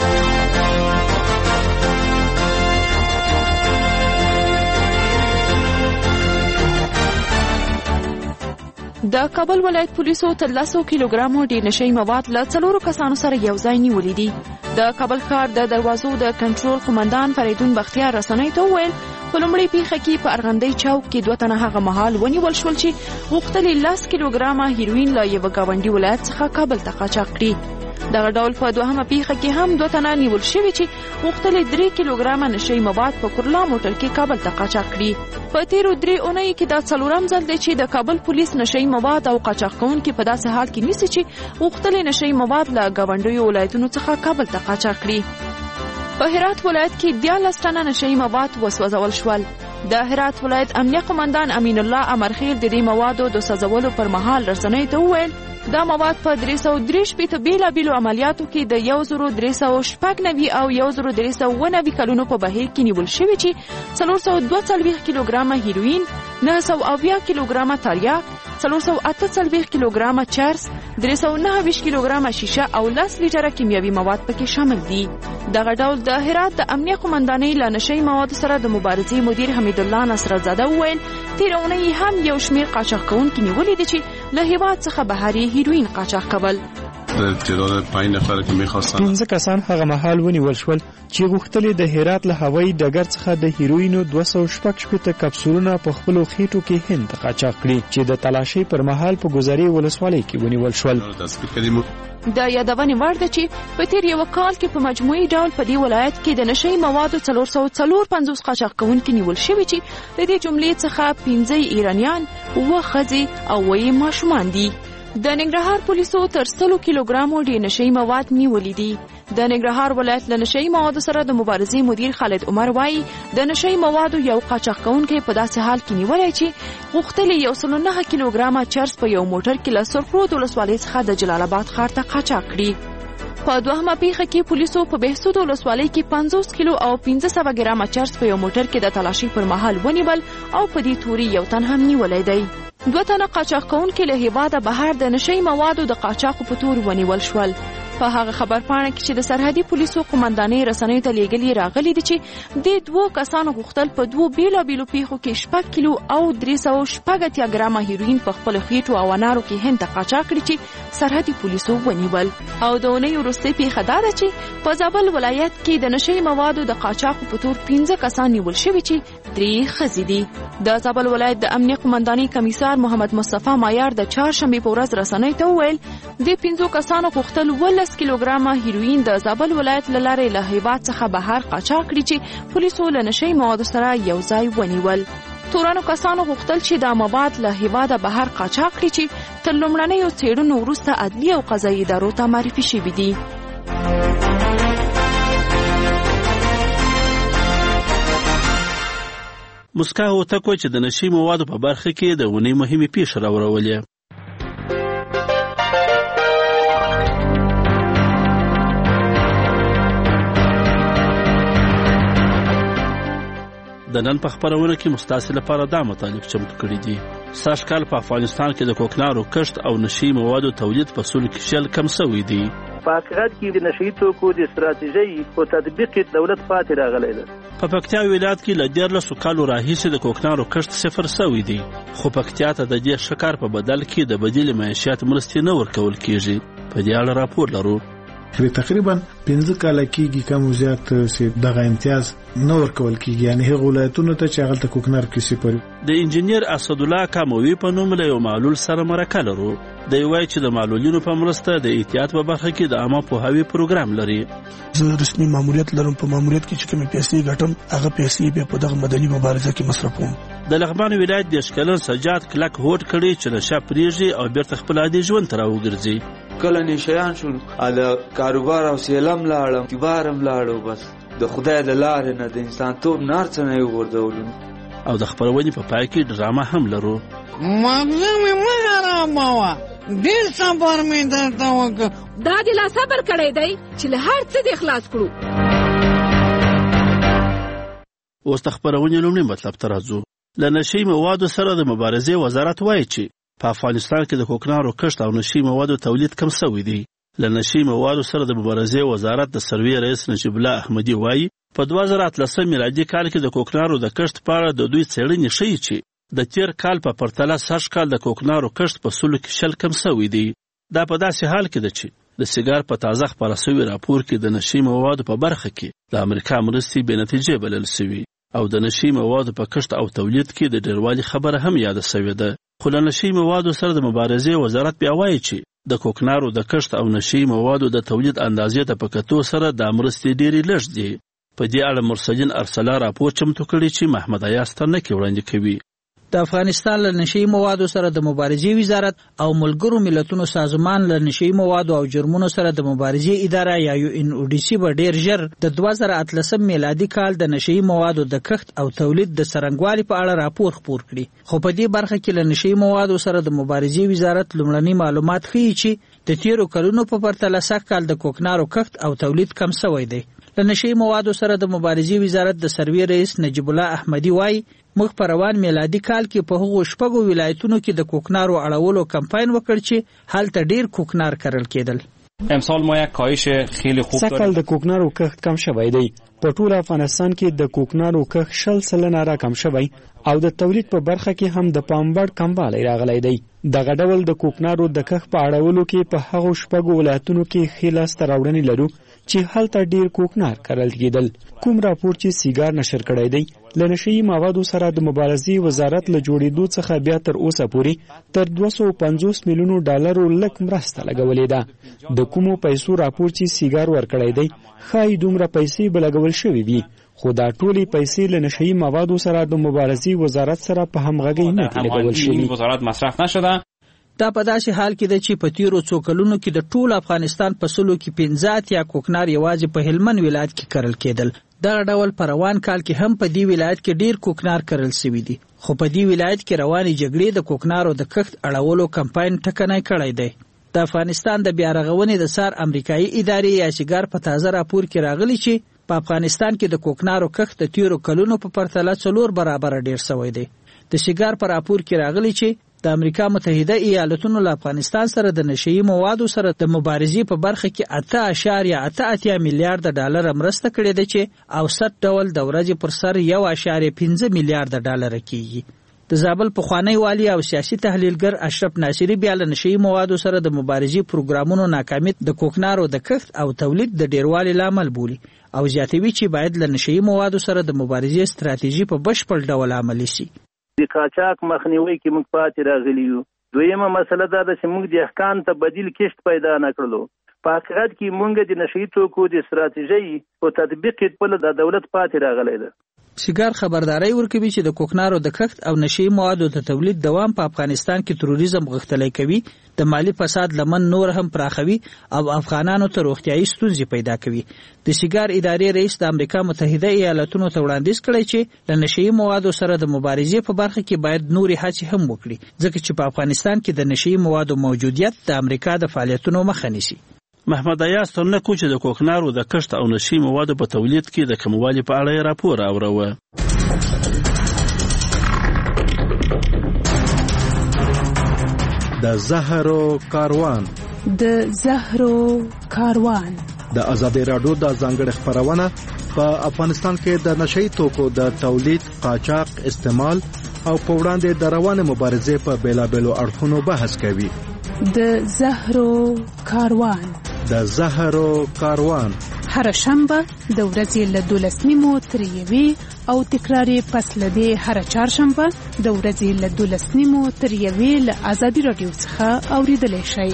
د کابل ولایت پولیسو تر لسو کیلوګرامو ډیر نشي مواد له څلورو کسانو سره یو ځای نیولي دي. د کابل ښار د دروازو د کنټرول قومندان فریدون بختیار رسنۍ ته وویل په لومړۍ پیښه کې په ارغندۍ چوک کې دوه تنه هغه مهال ونیول شول چې غوښتل یې لس کیلوګرامه هیروین له یوه ګاونډي ولایت څخه کابل ته قاچاق کړي. دغه ډول په دوهمه پیښه کې هم دوه تنه نیول شوي چې غوښتل یې درې کیلوګرامه نشي مواد په کورلا موټر کې کابل ته قاچاق کړي. په تیرو درې اونیو کې دا څلورم ځل دی چې د کابل پولیس نشي مواد او قاچاق کوونکي په داسې حال کې نیسي چې غوښتل یې نشي مواد له ګاونډیو ولایتونو څخه کابل ته قاچاق کړي. په هرات ولایت کې دیارلس ټنه نشي مواد وسوځول شول. د هرات ولایت امنیه قومندان امین الله امرخیل د دې موادو د سوځولو پر مهال رسنیو ته وویل دا مواد په درې سوه درې شپېته بېلابېلو عملیاتو کې د یو زرو درې سوه شپږ نوي او یو زرو درې سوه اووه نوي کلونو په بهیر کې نیول شوي چې څلور سوه دوه څلوېښت کیلوګرامه هیروین، نهه سوه اویا کیلوګرامه تریاک، څلور سوه اته څلوېښت کیلوګرامه چرس، درې سوه نهه ویشت کیلوګرامه شیشه او لس لیټره کیمیاوي مواد پکې شامل دي. دغه ډول د هرات د امنیه قومندانۍ له نشهیي موادو سره د مبارزې مدیر حمیدالله نصرزاده وویل تېره اونۍ هم یو شمېر قاچاق کوونکي نیولي دي چې له هېواد څخه بهر یې هیروین قاچاق کول. د تعداد پنځه نفر که میخواستن پنځه کسان هغه مهال ونیول شول چې غوښتلې د هرات له هوایي ډګر څخه د هیروینو دوه سوه شپږ شپېته کپسولونه په خپلو خېټو کې هند ته قاچاق کړي چې د تلاشۍ پر مهال په ګذرې ولسوالۍ کې ونیول شول. د یادونې وړ ده چې په تېر یوه کال کې په مجموعي ډول په دې ولایت کې د نشهیي موادو څلور سوه څلور پنځوس قاچاق کوونکي نیول شوي چې د دې جملې څخه پنځه ایرانیان، اووه ښځې او اووه یې ماشومان دي. د ننګرهار پولیسو تر سلو کیلوګرامو ډېر نشهیي مواد نیولي دي. د ننګرهار ولایت له نشهیي موادو سره د مبارزې مدیر خالد عمر وایي د نشهیي موادو یو قاچاق کوونکی په داسې حال کې نیولی چې غوښتلې یو سلو نهه کیلوګرامه چرس په یو موټر کې له سرخرود ولسوالۍ څخه د جلال آباد ښار ته قاچاق کړي. په دوهمه پیښه کې پولیسو په بهسود ولسوالۍ کې پنځوس کیلو او پنځه سوه ګرامه چرس په یو موټر کې د تلاشۍ پر مهال ونیول او په دې توري یو تن هم نیولی دی. دوه تنه قاچاق کوونکي له هېواده بهر د نشهیي موادو د قاچاقو په تور ونیول شول. په هغه خبرپاڼه کې چې د سرحدي پولیسو قومندانۍ رسنیو ته لیږلي راغلي دي چې د دوو کسانو غوښتل په دوو بېلابېلو پیښو کې شپږ کیلو او درې سوه شپږ اتیا ګرامه هیروین په خپلو خېټو او انارو کې هند ته قاچاق کړي چې سرحدي پولیسو ونیول. او د اونۍ وروستۍ پیښه دا ده چې په زابل ولایت کې د نشهیي موادو د قاچاقو په تور پنځه کسان نیول شوي چې درې ښځې دي. د زابل ولایت د امنیه قومندانۍ کمیسار محمد مصطفی مایار د چهارشنبې په ورځ رسنیو ته وویل د پنځو کسانو غوښتل ولس کیلوګرامه هیروین د زابل ولایت له لارې له هېواد څخه بهر قاچاق کړي چې پولیسو له نشهیي موادو سره یو ځای ونیول. تورنو کسانو غوښتل چې دا مواد له هېواده بهر قاچاق کړي چې تر لومړنیو څېړنو وروسته عدلي او قضایي ادارو ته معرفي شوي دي. مسکا هوتکو چې د نشهیي موادو په برخه کې د اونۍ مهمې پیښې راوړولې. د نن په خپرونه کې مستاسې لپاره دا مطالب چمتو کړي دي. سږ کال په افغانستان کې د کوکنارو کښت او نشهیي موادو تولید په سلو کې شل کم سوی دي. په حقیقت کې د نشهیي توکو د استراتیژۍ په تطبیق کې دولت پاتې راغلی ده. په پکتیا ولایت کې له دیارلسو کالو راهیسې د کوکنارو کښت صفر سوی دی، خو پکتیا ته د دې ښه کار په بدل کې د بدیل معیشت مرستې نه ورکول کېږي. په دې اړه راپور لرو. تقریبا پنځه کاله کېږي کم زیات چې دغه امتیاز نه ورکول کېږي، یعنې هغه ولایتونو ته چې هغلته کوکنار کې صفر. د انجینیر اسدالله کاموي په نوم له یو معلول سره مرکه لرو. دی وایي چې د معلولینو په مرسته د احتیاط په برخه کې د عامه پوهاوي پروګرام لري. زه رسمي ماموریت لرم. په ماموریت کې چې کومې پیسې ګټم هغه پیسې بیا په دغه مدني مبارزه کې مصرفوم. د لغمان ولایت دېرش کلن سجاد کلک هوډ کړی چې نشه پرېږدي او بیرته خپل عادي ژوند ته راوګرځي. کله نشیان شول د کاروبار او سیلم لاړم تبارم لاړو، بس د خدای د لارې نه د انسان توب نار څه نه وغورځولم. او د خپرونې په پای کې ډرامه هم لرو. مغزه مې مه حراموه، ډېر صبر مې درته وکړ. دا دې لا صبر کړی دی چې له هر څه دې خلاص کړو. اوس د خپرونې لومړی مطلب ته راځو. له نشهیي موادو سره د مبارزې وزارت وایي چې په افغانستان کې د کوکنارو کښت او نشهیي موادو تولید کم سوی دی. له نشهیي موادو سره د مبارزې وزارت د سروې رئیس نجیب الله احمدي وایي په دوه زره اتلسم میلادي کال کې د کوکنارو د کښت په اړه د دوی څېړنې ښیي چې د تېر کال په پرتله سږ کال د کوکنارو کښت په سلو کې شل کم سوی دی. دا په داسې حال کې ده چې د سیګار په تازه خپاره سوي راپور کې د نشهیي موادو په برخه کې د امریکا مرستې بې نتیجې بلل سوي او د نشهیي موادو په کښت او تولید کې د ډېروالي خبره هم یاده سوې ده. خو له نشهیي موادو سره د مبارزې وزارت بیا وایي چې د کوکنارو د کښت او نشهیي موادو د تولید اندازې ته په کتو سره دا مرستې ډېرې لږ دي. په دې اړه مرسلین ارسلا راپور چمتو کړی چې محمد ایاز ترنکي وړاندې کوي. د افغانستان له نشي موادو سره د مبارزې وزارت او ملګرو ملتونو سازمان له نشي موادو او جرمونو سره د مبارزې اداره یا یو ان او ډي سي به ډیر ژر د دوه زره اتلسم میلادي کال د نشي موادو د کښت او تولید د څرنګوالي په اړه راپور خپور کړي. خو په دې برخه کې له نشي موادو سره د مبارزې وزارت لومړني معلومات ښیي چې د تیرو کلونو په پرتله سږ کال د کوکنارو کښت او تولید کم شوی دی. له نشي موادو سره د مبارزې وزارت د سروي رئیس نجیب الله احمدي وایي موږ په روان میلادي کال کې په هغو شپږو ولایتونو کې د کوکنارو اړولو کمپاین وکړ چې هلته ډیر کوکنار کرل کېدل. امسال ما یک کاهش خیلی خوب داریم. سږ کال د کوکنارو کښت کم شوی دی. په ټول افغانستان کې د کوکنارو کښت شل سلنه را کم شوی او د تولید په برخه کې هم د پامبړ کموالی راغلی دی. دغه ډول د کوکنارو د کښت په اړولو کې په هغو شپږو ولایتونو کې ښې لاسته راوړنې لرو چې هلته ډیر کوکنار کرل کېدل. کوم راپور چې سیګار نشر کړی دی له نشي موادو سره د مبارزې وزارت له جوړېدو څخه بیا تر اوسه پورې تر دوه سوه پنځوس میلیونو ډالرو لږ مرسته لګولې ده. د کومو پیسو راپور چې سیګار ورکړی دی ښایي دومره پیسې به لګول شوي وي، خو دا ټولې پیسې له نشي موادو سره د مبارزې وزارت سره په همغږۍ نه دي لګول شوي. وزارت مصرف نشده. دا په داسې حال کې ده چې په تیرو څو کلونو کې د ټول افغانستان په سلو کې پنځه اتیا کوکنار یوازې په هلمند ولایت کې کرل کېدل. دغه ډول په روان کال کې هم په دې ولایت کې ډیر کوکنار کرل شوي دي، خو په دې ولایت کې روانې جګړې د کوکنارو د کښت اړولو کمپاین ټکنی کړی دی. د افغانستان د بیا رغونې د سار امریکایي ادارې یا شګار په تازه راپور کې راغلی چې په افغانستان کې د کوکنارو کښت د تیرو کلونو په پرتله څلور برابره ډیر شوی دی. د شګار په راپور کې راغلی چې د امریکا متحده ایالاتونو له افغانستان سره د نشي موادو سره د مبارزې په برخه کې اته اعشاریه اته اتیا میلیارډ ډالر مرسته کړې ده چې اوسط ډول د ورځې پر سر یو اعشاریه پنځه میلیارډ ډالر کېږي. د زابل پخوانی والی او سیاسي تحلیلګر اشرف ناصری بیا له نشي موادو سره د مبارزې پروګرامونو ناکامي د کوکنارو د کښت او تولید د ډیروالي لامل بولي او زیاتوي چې باید له نشي موادو سره د مبارزې ستراتیژي په بشپړ ډول عملي شي. د قاچاق مخنیوي کې موږ پاتې راغلي یو. دویمه مسله دا ده چې موږ د احکام ته بدیل کښت پیدا نه کړلو. په حقیقت کې موږ د نشي توکو د ستراتیژۍ او تطبیق په د دولت پاتې راغلی ده. شګار خبرداري ورکوي چې د کوکنارو د کښت او نشي موادو د تولید دوام په افغانستان کې تروریزم غښتلی کوي، د مالی فساد لمن نور هم پراخوي او افغانانو ته روغتیايي ستونزې پیدا کوي. د شګار ادارې رئیس د امریکا متحده ایالاتونو ته وړاندیز کړی چې له نشي موادو سره د مبارزې په برخه کې باید نورې هڅې هم وکړي، ځکه چې په افغانستان کې د نشي موادو موجودیت د امریکا د فعالیتونو مخه نیسي. محمد ایاز ترنکو چې د کوکنارو د کښت او نشي موادو په تولید کې د کموالي په اړه راپور راوړوه. د زهرو کاروان د زهرو کاروان د ازادي راډیو د ځانګړي خبرونه په افغانستان کې د نشئی توکو د تولید، قاچاق، استعمال او په وړاندې د روانه مبارزې په بیلابېلو اړخونو بحث کوي. د زهرو کاروان د زهرو کاروان هر شنبه د ورځې له دولس نیمو تر یوې او تکراري پس له دې هر چهارشنبه د ورځې له دولس نیمو تر یوې له ازادي راډیو څخه اوریدلی شئ.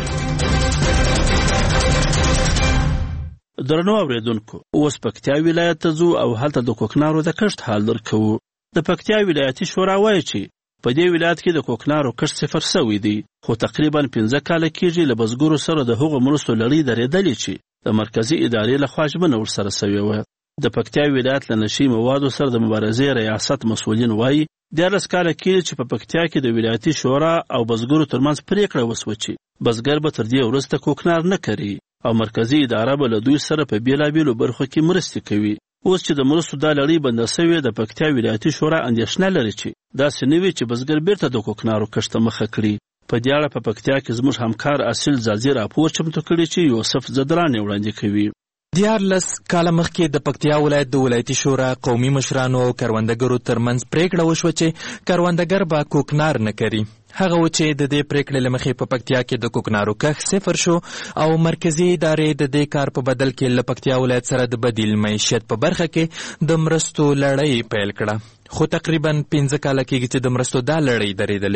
درنو اوریدونکو، اوس پکتیا ولایت ته ځو او هلته د کوکنارو د کښت حال درکوو. د پکتیا ولایتي شورا وایي چې په دې ولایت کې د کوکنارو کښت صفر شوی دی، خو تقریبا پنځه کاله کېږي له بزګرو سره د هغو مرستو لړۍ درېدلې چې د مرکزي ادارې لخوا ژمنه ورسره شوې وه. د پکتیا ولایت له نشي موادو سره د مبارزې ریاست مسؤلین وایي دیارلس کاله کېږي چې په پکتیا کې د ولایتي شورا او بزګرو ترمنځ پرېکړه وسوه چې بزګر به تر دې وروسته کوکنار نه کري او مرکزي اداره به له دوی سره په بېلابېلو برخو کې مرستې کوي. اوس چې د مرستو دا لړۍ بنده شوې، د پکتیا ولایتي شورا اندېښنه لري چې داسې نه وي چې بزګر بیرته د کوکنارو کښت ته مخه کړي. په دې اړه په پکتیا کې زموږ همکار اصیل زازي راپور چمتو کړی چې یوسف زدران وړاندې کوي. دیارلس کاله مخکې د پکتیا ولایت د ولایتي شورا قومي مشرانو او کروندګرو ترمنځ پریکړه وشوه چې کروندګر به کوکنار نه کوي. هغه و چې د دې پریکړې له مخې په پکتیا کې د کوکنارو کښت صفر شو او مرکزي ادارې د دې کار په بدل کې له پکتیا ولایت سره د بدیل معیشت په برخه کې د مرستو لړۍ پیل کړه. خو تقریبا پنځه کاله کېږي چې د مرستو دا لړۍ درېدلې ده.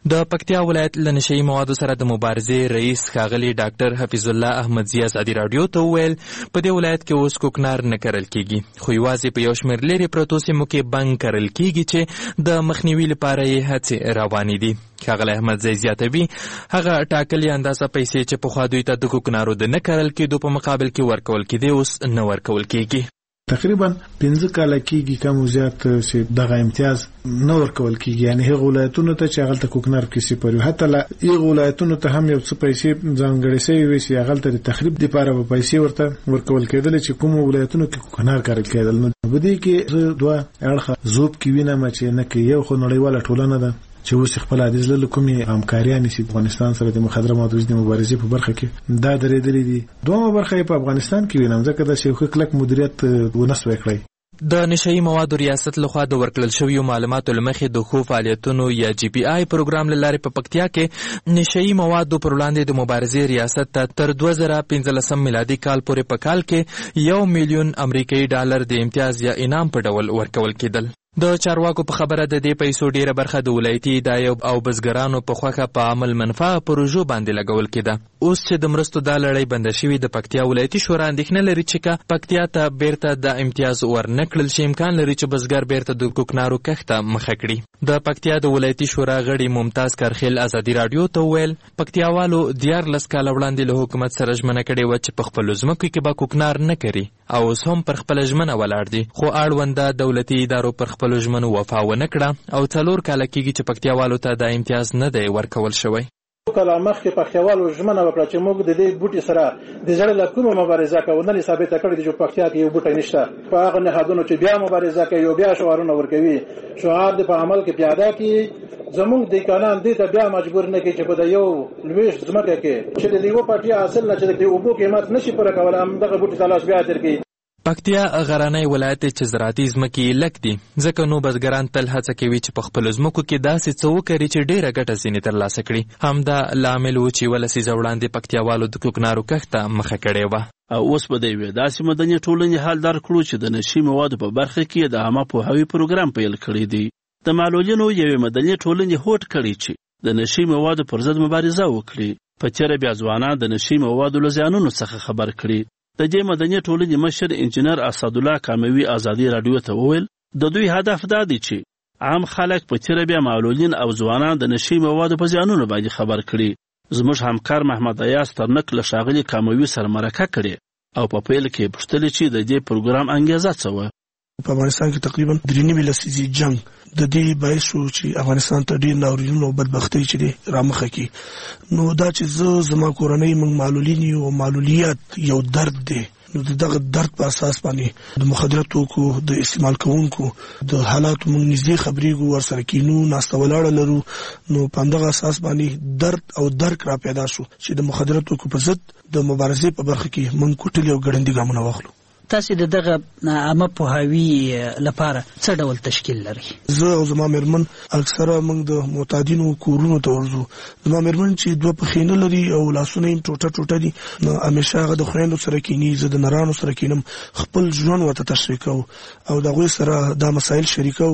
د پکتیا ولایت له نشهیي موادو سره د مبارزې رئیس ښاغلي ډاکټر حفیظ الله احمدزي ازادي راډیو ته وویل په دې ولایت کې اوس کوکنار نه کرل کیږي، خو یوازې په یو شمېر لرې پرتو سیمو کې بنګ کرل کیږي چې د مخنیوي لپاره یې هڅې روانې دي. ښاغلی احمدزي زیاتوي هغه ټاکلې اندازه پیسې چې پخوا دوی ته د کوکنارو د نه کرل کېدو په مقابل کې ورکول کېدې اوس نه ورکول کېږي. تقریبا پنځه کاله کېږي کم او زیات چې دغه امتیاز نه ورکول کېږي، یعنی هغه ولایتونو ته چې هغلته کوکنار کې سپاري، حتی لا هغه ولایتونو ته هم یو څه پیسې ځانګړې شوې وي چې هغلته د تخریب لپاره به پیسې ورته ورکول کېدل چې کوم ولایتونو کې کوکنار کارل کېدل. نو په دې کې دوه اړخه زوب کې وینم چې نه کې یو خو نړیواله ټولنه ده چې اوس خپل حدیث له کومې همکاریانې چې افغانستان سره د مخدره موادو د مبارزې په برخه کې دا درېدلې دي. دومره برخه په افغانستان کې وینم ځکه دا چې کلک مدیریت ونسوي کړی. د نشهیي موادو ریاست لخوا د ورکړل شویو معلوماتو له مخې د ښو فعالیتونو یا جی پی آی پروګرام له لارې په پکتیا کې نشهیي موادو پر وړاندې د مبارزې ریاست ته تر دوه زره پنځلسم میلادي کال پورې په کال کې یو میلیون امریکایي ډالر د امتیاز یا انعام په ډول ورکول کېدل. د چارواکو په خبره د دې پیسو ډیره برخه د ولایتي ادارې او بزګرانو په خوښه په عمل منفعه پروژو باندې لګول کېده. اوس چې د مرستو دا لړۍ بنده شوې، د پکتیا ولایتي شورا اندېښنه لري چې که پکتیا ته بیرته د امتیاز ورنه کړل شي، امکان لري چې بزګر بیرته د کوکنارو کښت ته مخه کړي. د پکتیا د ولایتي شورا غړي ممتاز کرخیل ازادي راډیو ته وویل پکتیاوالو دیارلس کاله وړاندې له حکومت سره ژمنه کړې وه چې په خپلو ځمکو کې به کوکنار نه کوي او اوس هم پر خپله ژمنه ولاړ دي، خو اړونده دولتي ادارو پر خپلو ژمنو وفا ونه کړه او څلور کاله کېږي چې پکتیاوالو ته دا امتیاز نه دی ورکول شوی. کله مخکې پکتیاوالو ژمنه وکړه چې موږ د دې بوټي سره د زړه له کومه مبارزه کوو، نن یې ثابته کړې ده چې پکتیا کې یو بوټی نشته. په هغه نهادونو چې بیا مبارزه کوي او بیا شعارونه ورکوي، شعار دې په عمل کې پیاده کړي. زموږ دیکانان دې ته بیا مجبور نه کړي چې په یو لویشت ځمکه کې چې د یوه پټي حاصل نه چې د اوبو قیمت نشي پوره کولی، همدغه بوټي ته لاس بیا ترکړي. پکتیا غرنی ولایت چې زراعتي ځمکې یې لږ دي، ځکه نو بزګران تل هڅه کوي چې په خپلو ځمکو کې داسې څه وکړي چې ډېره ګټه ځینې ترلاسه کړي. همدا لامل و چې اووه لسیزه وړاندې پکتیاوالو د کوکنارو کښت ته مخه کړې وه. او اوس به د یوې داسې مدني ټولنې حال در کړو چې د نشي موادو په برخه کې د عامه پوهاوي پروګرام پیل کړی دی. د معلولینو یوې مدني ټولنې هوډ کړی چې د نشي موادو پر ضد مبارزه وکړي، په چیرې بیا ځوانان د نشي موادو له زیانونو څخه خبر کړي. د دې مدني ټولنې مشر انجینر اسدالله کاموي ازادي راډیو ته وویل د دوی هدف دا دی چې عام خلک په چیرې بیا معلولین او ځوانان د نشي موادو په زیانونو باندې خبر کړي. زموږ همکار محمد ایاز ترنک له ښاغلي کاموي سره مرکه کړې او په پیل کې پوښتلې چې د دې پروګرام انګیزه څه وه. په افغانستان کې تقریبا درې نیمې لسیزې جنگ د دې باعث شو چې افغانستان ته ډېر ناورینونه او بدبختۍ چې دی رامخه کړي. نو دا چې زه زما کورنۍ موږ معلولین یو، معلولیت یو درد دی، نو دغه درد په اساس باندې د مخدره توکو د استعمال کوونکو د حالاتو موږ نږدې خبرېږو، ورسره کینو، ناسته ولاړه لرو. نو په همدغه اساس باندې درد او درک را پیدا شو چې د مخدره توکو په ضد د مبارزې په برخه کې موږ کوټلې او ګړندي ګامونه واخلو. تاسو د دغه عامه پوهاوي لپاره څه ډول تشکیل لري؟ زه او زما مېرمن اکثره موږ د معتادینو کورونو ته ورځو. زما مېرمن چې دوه پښې نه لري او لاسونه یې ټوټه ټوټه دي، نو همیشه هغه د خویندو سره کیني، زه د نرانو سره کینم، خپل ژوند ورته تشریح کوو او د هغوی سره دا مسایل شریکو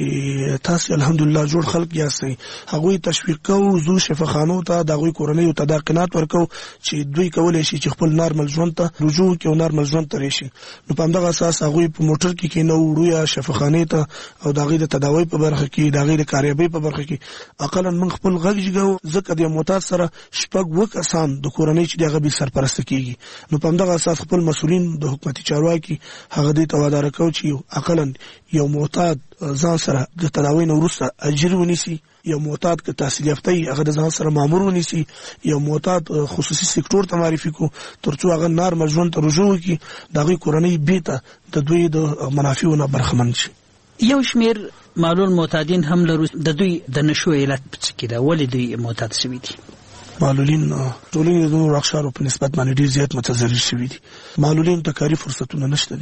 چې تاسو الحمدلله جوړ خلک یاستئ. هغوی تشویق کوو، زو شفاخانو ته د هغوی کورنیو ته دا قناعت ورکوو چې دوی کولی شي چې خپل نارمل ژوند ته رجوع وکړي او نارمل ژوند ته راشي. نو په همدغه اساس هغوی په موټر کې کېنو، وړو یا شفاخانې ته او د هغوی د تداوۍ په برخه کې، د هغوی د کاریابۍ په برخه کې اقلا موږ خپل غږ جګوو، ځکه د معتاد سره شپږ اووه کسان د کورنۍ چې د هغه بې سرپرسته کېږي. نو په همدغه اساس خپل مسؤلین د حکومتي چارواکي هغه دې ته واداره کوو چې اقلا یو معتاد ځان سره د تداوۍ نه وروسته اجر ونیسي، یو معتاد که تحصیل یافته وي هغه د ځان سره مامور ونیسي، یو معتاد خصوصي سکتور ته معرفي کړو ترڅو هغه نارمل ژوند ته رجوع وکړي، د هغوی کورنۍ بیرته د دوی د منافعو نه برخمن شي. یو شمېر معلول معتادین هم لرو، د دوی د نشو علت په څه کې ده؟ ولې دوی معتاد شوي دي؟ معلولین ټولنې د نورو اقشارو په نسبت باندې ډېر زیات متضرر شوي دي. معلولین ته کاري فرصتونه نشته دي.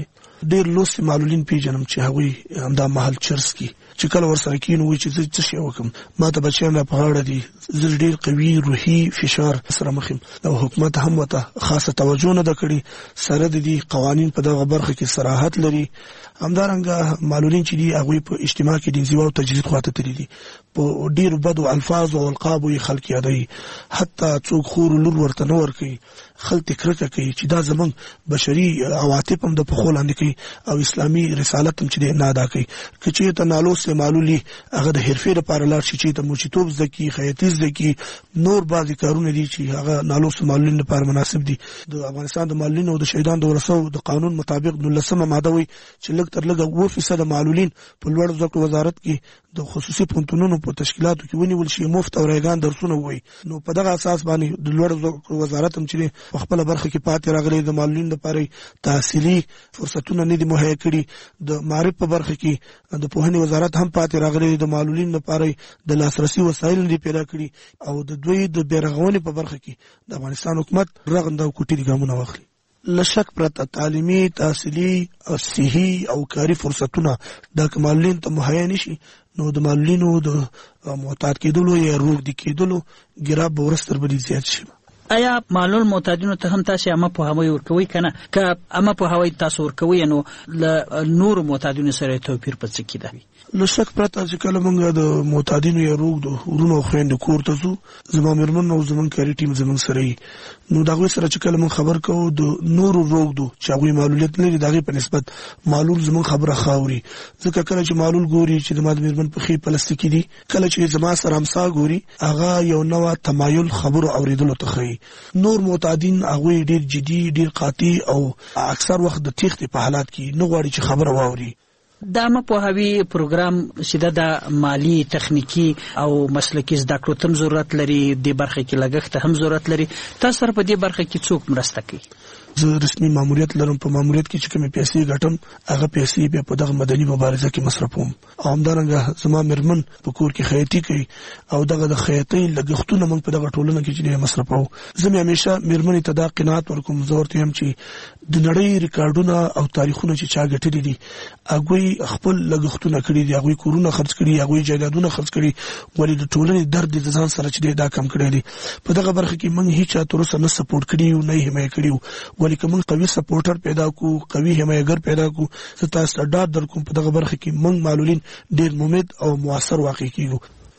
ډیر لوستي معلولین پیژنم چې هغوی همدا محل چرس کی چې کله ورسره کینو وي چې زه څه شی وکم، ما ته بچیان را په غاړه دي، زه ډیر قوي روحي فشار سره مخ یم او حکومت هم ورته خاصه توجه نه ده کړې. سره د دې قوانین په دغه برخه کې صراحت لري. همدارنګه معلولین چې دي هغوی په اجتماع کې د انزوا او تجرید خواته تللي دي، په ډیرو بدو الفاظ او القابو یې خلک یادوي، حتی څوک خور لور ورته نه ورکوي، خلک کرکه کوي چې دا زمونږ بشري عواطف هم د پښو لاندې کوي او اسلامي رسالت هم چې دی نه ادا کوي. که چېرته نالوستې معلول هغه د حرفې لپاره لاړ شي، چېرته موچیتوب زده کړي، خیاطي زده کړي، نور بعضې کارونه دي چې هغه نالوستو معلولینو لپاره مناسب دي. د افغانستان د معلولینو او د شهیدانو د ورثو د قانون مطابق نولسمه ماده وایي چې لږ تر لږه اووه فیصده معلولین په لوړو زده کړو وزارت کې د خصوصي پوهنتونونو په تشکیلاتو کې ونیول شي، مفت او رایګان درسونه ووایي. نو په دغه اساس باندې د لوړو زده کړو وزارت هم چې په خپله برخه کې پاتې راغلی د معلولینو لپاره تحصیلي فرصتونه نه دي مهیا کړي. د معرف په برخه کې د پوهنې وزارت هم پاتې راغلی د معلولینو لپاره د لاسرسي وسایل نه دي پیدا کړي او د دوی د بیرغونې په برخه کې د افغانستان حکومت رغنده او کوټي ګامونه واخلي. لشک پرته تعلیمي، تحصیلي، صحي او کاري فرصتونه د معلولینو ته مهیا نشي، نو د معلولینو د معتاد کېدلو یا روږ دي کېدلو ګراب به ورځ تر بلې زیات شي. آیا معلول معتادینو ته هم تاسو عامه پوهاوی ورکوي کنه؟ که عامه پوهاوی تاسو ورکوي نو له نور معتادینو سره توپیر په څه کې ده؟ له شک پرته چې کله موږ د معتادینو یا روږ د ورونو او خویندو کور ته ځو، زما مېرمن او زموږ کاري ټیم زموږ سره وي، نو د هغوی سره چې کله موږ خبر کوو د نورو روږدو چې هغوی معلولیت لري د هغې په نسبت معلول زموږ خبره ښه اوري. ځکه کله چې معلول ګوري چې زما د مېرمن پښې پلاستیکي دي، کله چې زما سره امسا ګوري هغه یو نوع تمایل خبرو اورېدلو ته ښیي. نور معتادین هغوی ډېر جدي، ډېر قاطع او اکثر وخت د تیښتې په حالات کې نه غواړي چې خبره واوري. د عامه پوهاوي پروګرام چې د مالی، تخنیکی او مسلکي زده کړو ته هم ضرورت لري، دې برخه کې لګښت هم ضرورت لري. تاسو سره په دې برخه کې څوک مرسته کوي؟ زه رسمي ماموریت لرم، په ماموریت کې چې کومې پیسې ګټم هغه پیسې بیا په دغه مدني مبارزه کې مصرفوم. او همدارنګه زما مېرمن په کور کې خیاطي کوي او دغه د خیاطۍ لګښتونه موږ په دغه ټولنه کې چې مصرفوو. زه مې همیشه مېرمنې ته دا قناعت ورکوم، زه ورته یم چې د نړۍ ریکارډونه او تاریخونه چې چا ګټلي دي هغوی خپل لګښتونه کړي دي، هغوی کورونه خرڅ کړي، هغوی جایدادونه خرڅ کړي، ولې د ټولنې درد د ځان سره چې دی دا کم کړی دی. په دغه برخه کې موږ هیڅ چا تر اوسه نه سپورټ کړي یو، نه یې حمایه کړي یو، ولې که موږ قوي سپورټر پیدا کړو، قوي حمایهګر پیدا کړو، زه تاسو ته ډاډ درکوم په دغه برخه کې موږ معلولین ډېر ممید او مؤثر واقع کیږو.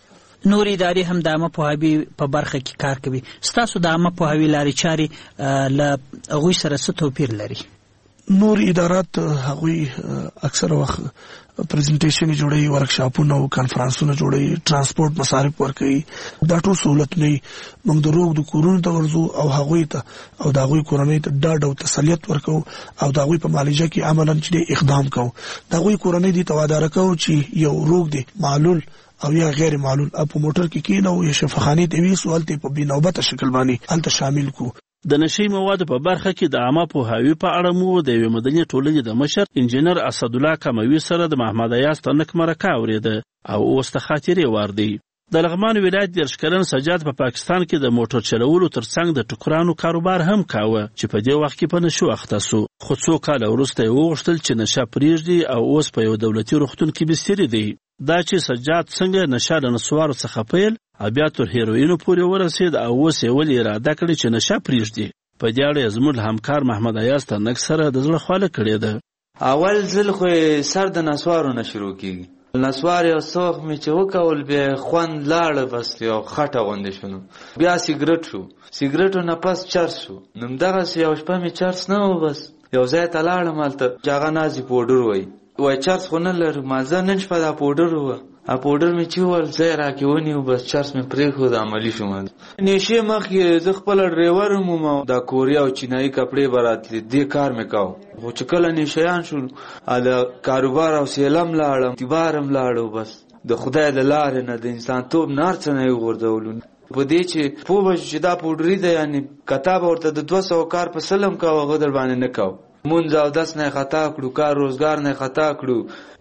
نور ادارې هم د عامه پوهاوي په برخه کې کار کوي. ستاسو د عامه پوهاوي لارې چارې له هغوی سره څه توپیر لري؟ نور ادارات هغوی اکثر وخت پریزنټیشن جوړوي، ورکشاپونه او کانفرنسونه جوړوي، ترانسپورت مصارف ورکوي، دا ټول سہولتونه موږ د روږ د کورونو ته ورځو او هغوی ته او د هغوی کورنۍ ته ډاډ او تسلیت ورکوو او د هغوی په معالجه کې عملاً چې اقدام کوو. د هغوی کورنۍ دې ته واداره کوو چې یو روږ دی معلول او یا غیر معلول په موټر کې کېنو یا شفاخانې ته ویسو، هلته په بې نوبته شکل باندې هلته شامل کو. د نشي موادو په برخه کې د عامه پوهاوي په اړه مو د یوې مدني ټولنې د مشر انجینر اسدالله کموي سره د محمد ایاز تنک مرکه اورېده او اوس د خاطرې وار دی. د لغمان ولایت دېرش کلن سجاد په پا پاکستان کې د موټر چلولو ترڅنګ د ټکرانو کاروبار هم کاوه چې په دې وخت کې په نشو اخته سو، خو څو کاله وروسته یې وغوښتل چې نشه پرېږدي او اوس په یو دولتي روغتون کې بستري دی. دا چې سجاد څنګه نشه له نسوارو څخه پیل او بیا تر هیروینو پورې ورسېد او اوس یې ولې اراده کړې چې نشه پرېږدي، په دې اړه زموږ همکار محمد ایاز تنک سره د زړه خواله کړې ده. اول ځل خو سر د نسوارو نه شروع کېږي، نسوار یو څه وخت مې چې وکول بیا خوند لاړه، بس یو خټه غوندې شو، بیا سیګرټ شو، سیګرټو نه پس چرس شو، نو همدغسې یو شپه مې چرس نه و، بس یو ځای ته لاړم، هلته چې هغه نازي پوډر وایي وای چرس خو نه لرم، ما زه نن شپه دا پوډر وه، ا پوډر مې چې وویل ځای راکې ونیو، بس چرس مې پرېښود، عملي شوم. نیشې مخکې زه خپله ډریور وم، دا کوریا او چینایي کپړې به راتلې، دې کار مې کاوه، خو چې کله نیشیان شول د کاروبار او سیلم لاړم، اعتبار هم لاړو، بس د خدای د لارې نه د انسانتوب نار څه نه یې وغورځولو. په دې چې پوه به شو چې دا پوډري ده، یعنې کتا به ورته د دوه سوه کار په سلم کاوه، هغه در باندې نه کاوه. مونځ او دس نه خطا کړو، کار روزګار نه خطا کړو،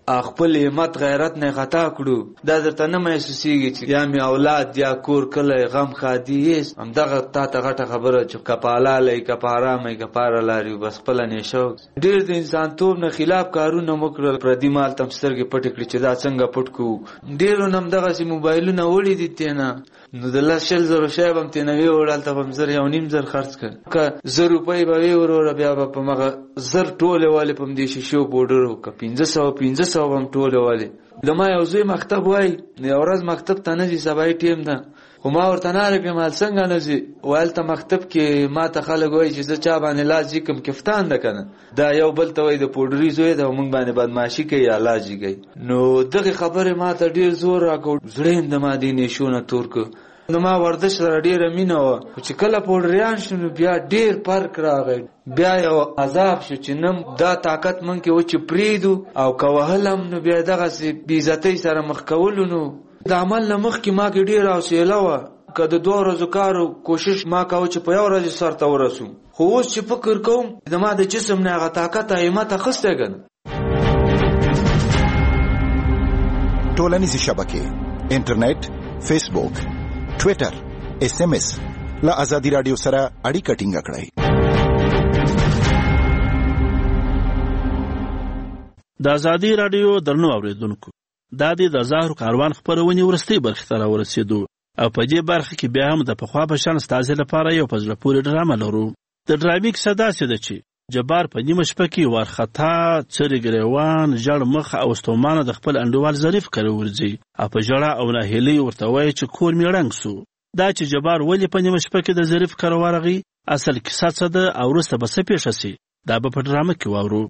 خپل همت غیرت نه خطا کړو دا درته نه محسوسیږي چې یا می اولاد یا کور کله غم خادي یې هم دغه تا ته غټه خبره چې کپاله لې کپاره مې کپاره لاري بس خپل نه شو ډیر د انسان توب نه خلاف کارونه وکړل پردي مال تم سترګې پټ کړی چې دا څنګه پټ کو ډیرو نم دغه سي موبایلونه وړي دي تینا نو د الله شل زره شای بم تنوي وړل ته بم زر یو نیم زر خرڅ کړ که زر روپۍ به وی ورور بیا په مغه زر ټوله والے پم دي شیشو بورډر ک پنځه سوه پنځه سوه بم ټوله والے د ما یو زوی مکتب وای یو ورځ مکتب ته نه دي سبای ټیم ده خو ما ورته نه لګم مال څنګه نه زی ویل ته مکتب کې ما ته خلک وای چې زه چا باندې لاس کوم کفتان ده کنه دا یو بل ته وای د پوډری زوی ده مونږ باندې بدمعشي کوي یا لاس کوي نو دغه خبره ما ته ډیر زور راکو زړیم د مدینه شونه تورک نو ما ورزش سره ډیره مینه و چې کله پوډریان شنو بیا ډیر فرق راغی بیا یو عذاب شو چې نم دا طاقت من کې و چې پریدو او کوهلم نو بیا دغه سي بیزتی سره مخ کولو نو د عمل مخ کې ما کې ډیر اوسېلا و که د دوه ورځو کارو کوشش ما کاوه چې په یو ورځ سره ورسوم خو اوس چې فکر کوم د ما د جسم نه هغه طاقت همت اخسته ګن ټولنیزې شبکې انټرنیټ فیسبوک ټویټر اس ام اس لا ازادي رادیو سره اړیکه ټینګه کړئ د ازادي رادیو درنو اوریدونکو دا د ظاهر کاروان خبرونه ورستي برخه ته ورسېدو او په دې برخه کې بیا هم د پخوا په شان ستاسو لپاره یو پزله پورې ډرامه لرو د ډرامې کیسه داسې ده چې جبار په نیمه شپه کې وارخطا څري ګریوان جړ مخ او ستومانه د خپل انډوال ظریف کړو ورځي او په جړه او ناهیلي ورته وایي چې کور می رنګ سو دا چې جبار ولې په نیمه شپه کې د ظریف کړو ورغی اصل کیسه څه ده او وروسته به څه پیښ شي دا به په ډرامه کې واورو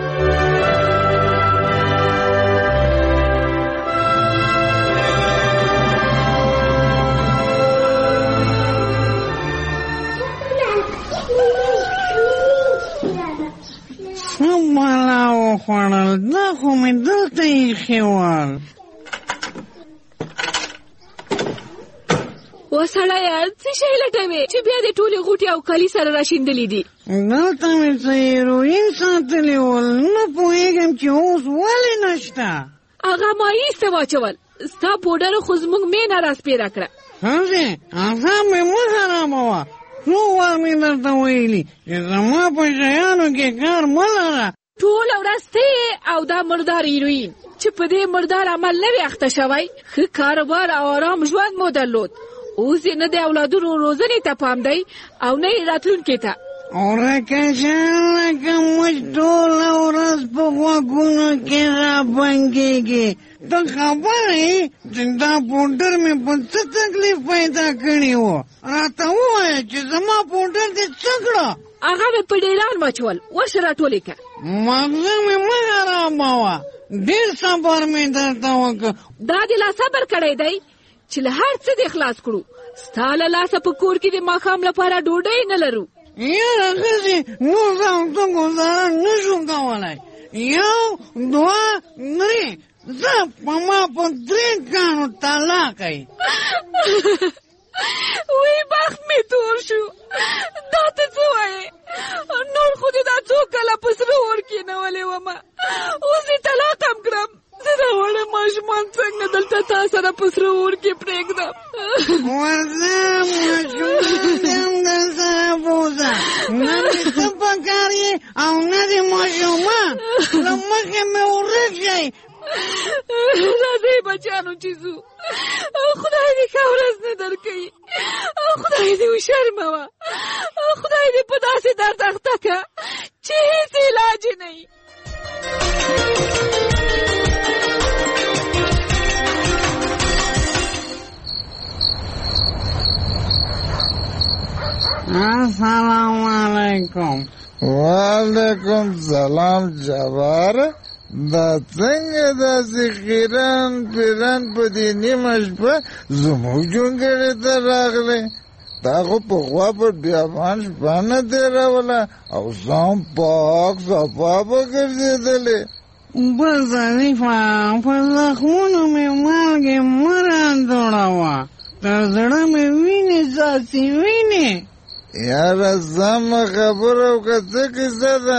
مالا وخوړل دا خو مې دلته ایښی وال وسړیه څه شی لټوې چې بیا د ټولې غوټې او کالي سره راشیندلي دي دلته مې څه هیروین ساتلي ول نه پوهېږم چې اوس ولې نشته هغه ما ایسته واچول ستا پوډر خو زموږ مینه راسپېره کړه همزې هغه مې مه حراموه څو وار مې درته ویلي چې زما په شیانو کې کار مه لره ټوله ورځ ته او دا مردار هیروین چې په دې مردار عمل نه وي اخته شوی ښه کاروبار او آرام ژوند مو درلود اوس یې نه د اولادونو روزنې ته پام دی او نه یې راتلونکي ته ورکه شان لکه موږ ټوله ورځ په غوږونو کې رابنګېږي ته خبره یې چې دا پوډر مې په څه تکلیف پیدا کړي وو راته ووایه چې زما پوډر دې څه کړه هغه مې په ډیلان واچول ورشه راټولې کړه مغزه مې مه حراموه ډېر صبر مې درته وکړه دا دې لا صبر کړی دی چې له هر څه دې خلاص کړو ستا له لاسه په کور کې د ماښام لپاره ډوډۍ نه لرو یاره ښځې موږ هم څه گزاره نه شو کولی یو دوه درې زه په ما په درې کاڼو طلاق ی وی بخت مې تور شو دا ته څه وایې نور خو دې دا څو کله په سره اور کېنولې ومه اوس یې طلاق هم کړم زه دا وړه ماشومان څنګه دلته تا سره په سره اور کې پرېږدم ورځه ماشومان دې هم در سره بوځه نه دې ته په کار یې او نه دې ماشومان له مخې مې ورک شئ راځئ بچیانو چې ځو خدای دې ښه ورځ نه درکوي خدای دې وشرموه خدای دې په داسې درد اخته کړه چې هېڅ علاج یې نه وي السلام علیکم وعلیکم سلام جبار دا څنګه داسې خیران پیران په دې نیمه شپه زموږ جونګړې ته راغلی تا خو پخوا پر بیابان شپه نه تېروله او ځان پاک صفا به ګرځېدلې بل ظریفه په زخمونو مې مالګې مه راندوړوه تر زړه مې وینې ځاسې وینې یاره سمه خبره وکړه څه کیسه ده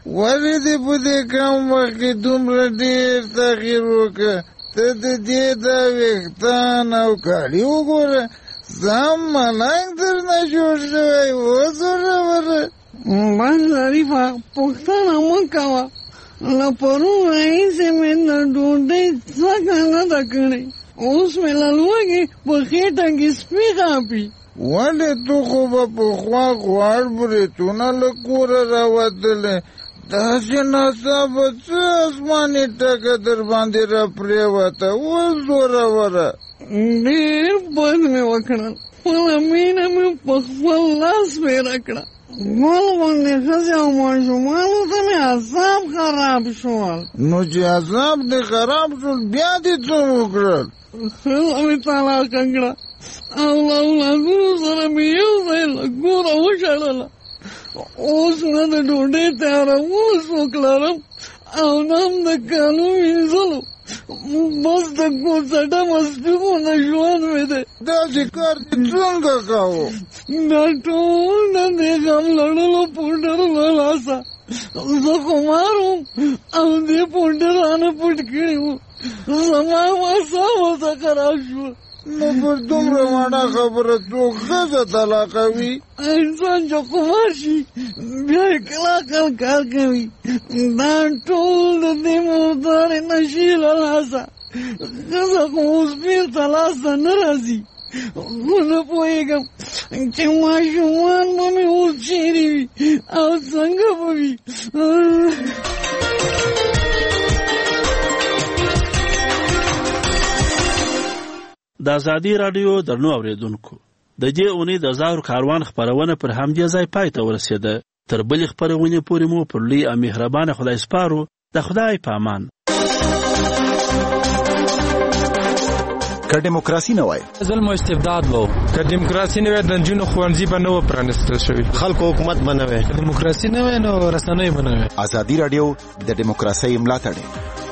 ولې دې په دې کم وخت کې دومره ډېر تغییر وکړه؟ ته د دې دا ویښتان او کالي وګوره، سم ملنګ درنه جوړ شوی و. زوروره بس ظریفه پوښتنه مه کوه، له پرون راهیسې مې د ډوډۍ څکه نه ده کړې، اوس مې له لوږې په خېټه کې سپي غاپي. ولې تو خو به پخوا غوړ بریتونه له کوره راوتلې، داسې ناڅاپه څه اسماني ټکه در باندې را پرېوته؟ اوس زوروره ډېر بد مې وکړل، خپله مینه مې په خپل لاس بېره کړه. ګل غوندې ښځې او ماشومانو ته مې اعصاب خراب شول. نو چې اعصاب دې خراب شول بیا دې څه وکړل؟ ښځه مې طلاقه کړه او له اولادونو سره مې یو ځای له کوره وشړله. اوس نه د ډوډۍ تیارولو څوک لرم او نه هم د کالو مینځلو، بس د کوڅټه مستیغونه ژوند مې دی. داسې کار دې څنګه کوو؟ دا ټول د دې غم لړلو پوډر له لاسه زه خمار وم او دې پوډر رانه پټ کړي وو، زما ماسا ورڅخه راشوه. نو پر دومره ماړه خبره څوک ښځه طلاقوي؟ انسان چې خمار شي بیا یې کلاکل کار کوي. دا ټول د دې مردارې نشي له لاسه، ښځه خو اوس بېرته لاسته نه راځي. خو نه پوهېږم چې ماشومان به مې اوس چېرې وي او څنګه به وي. د ازادي راډیو درنو اورېدونکو، د دې اونۍ د زهرو کاروان خپرونه پر همدې ځای پای ته ورسېده. تر بلې خپرونې پورې مو پر لوی او مهربانه خدای سپارو. د خدای په امان. که دیموکراسي نه وای، ظلم او استبداد وو. که دیموکراسي نه وای، د نجونو ښوونځي به نه و پرانیستل شوي. خلکو حکومت به نه وای. که دیموکراسي نه وای، نو رسنۍ به نه وای. ازادي راډیو د دیموکراسۍ ملاتړ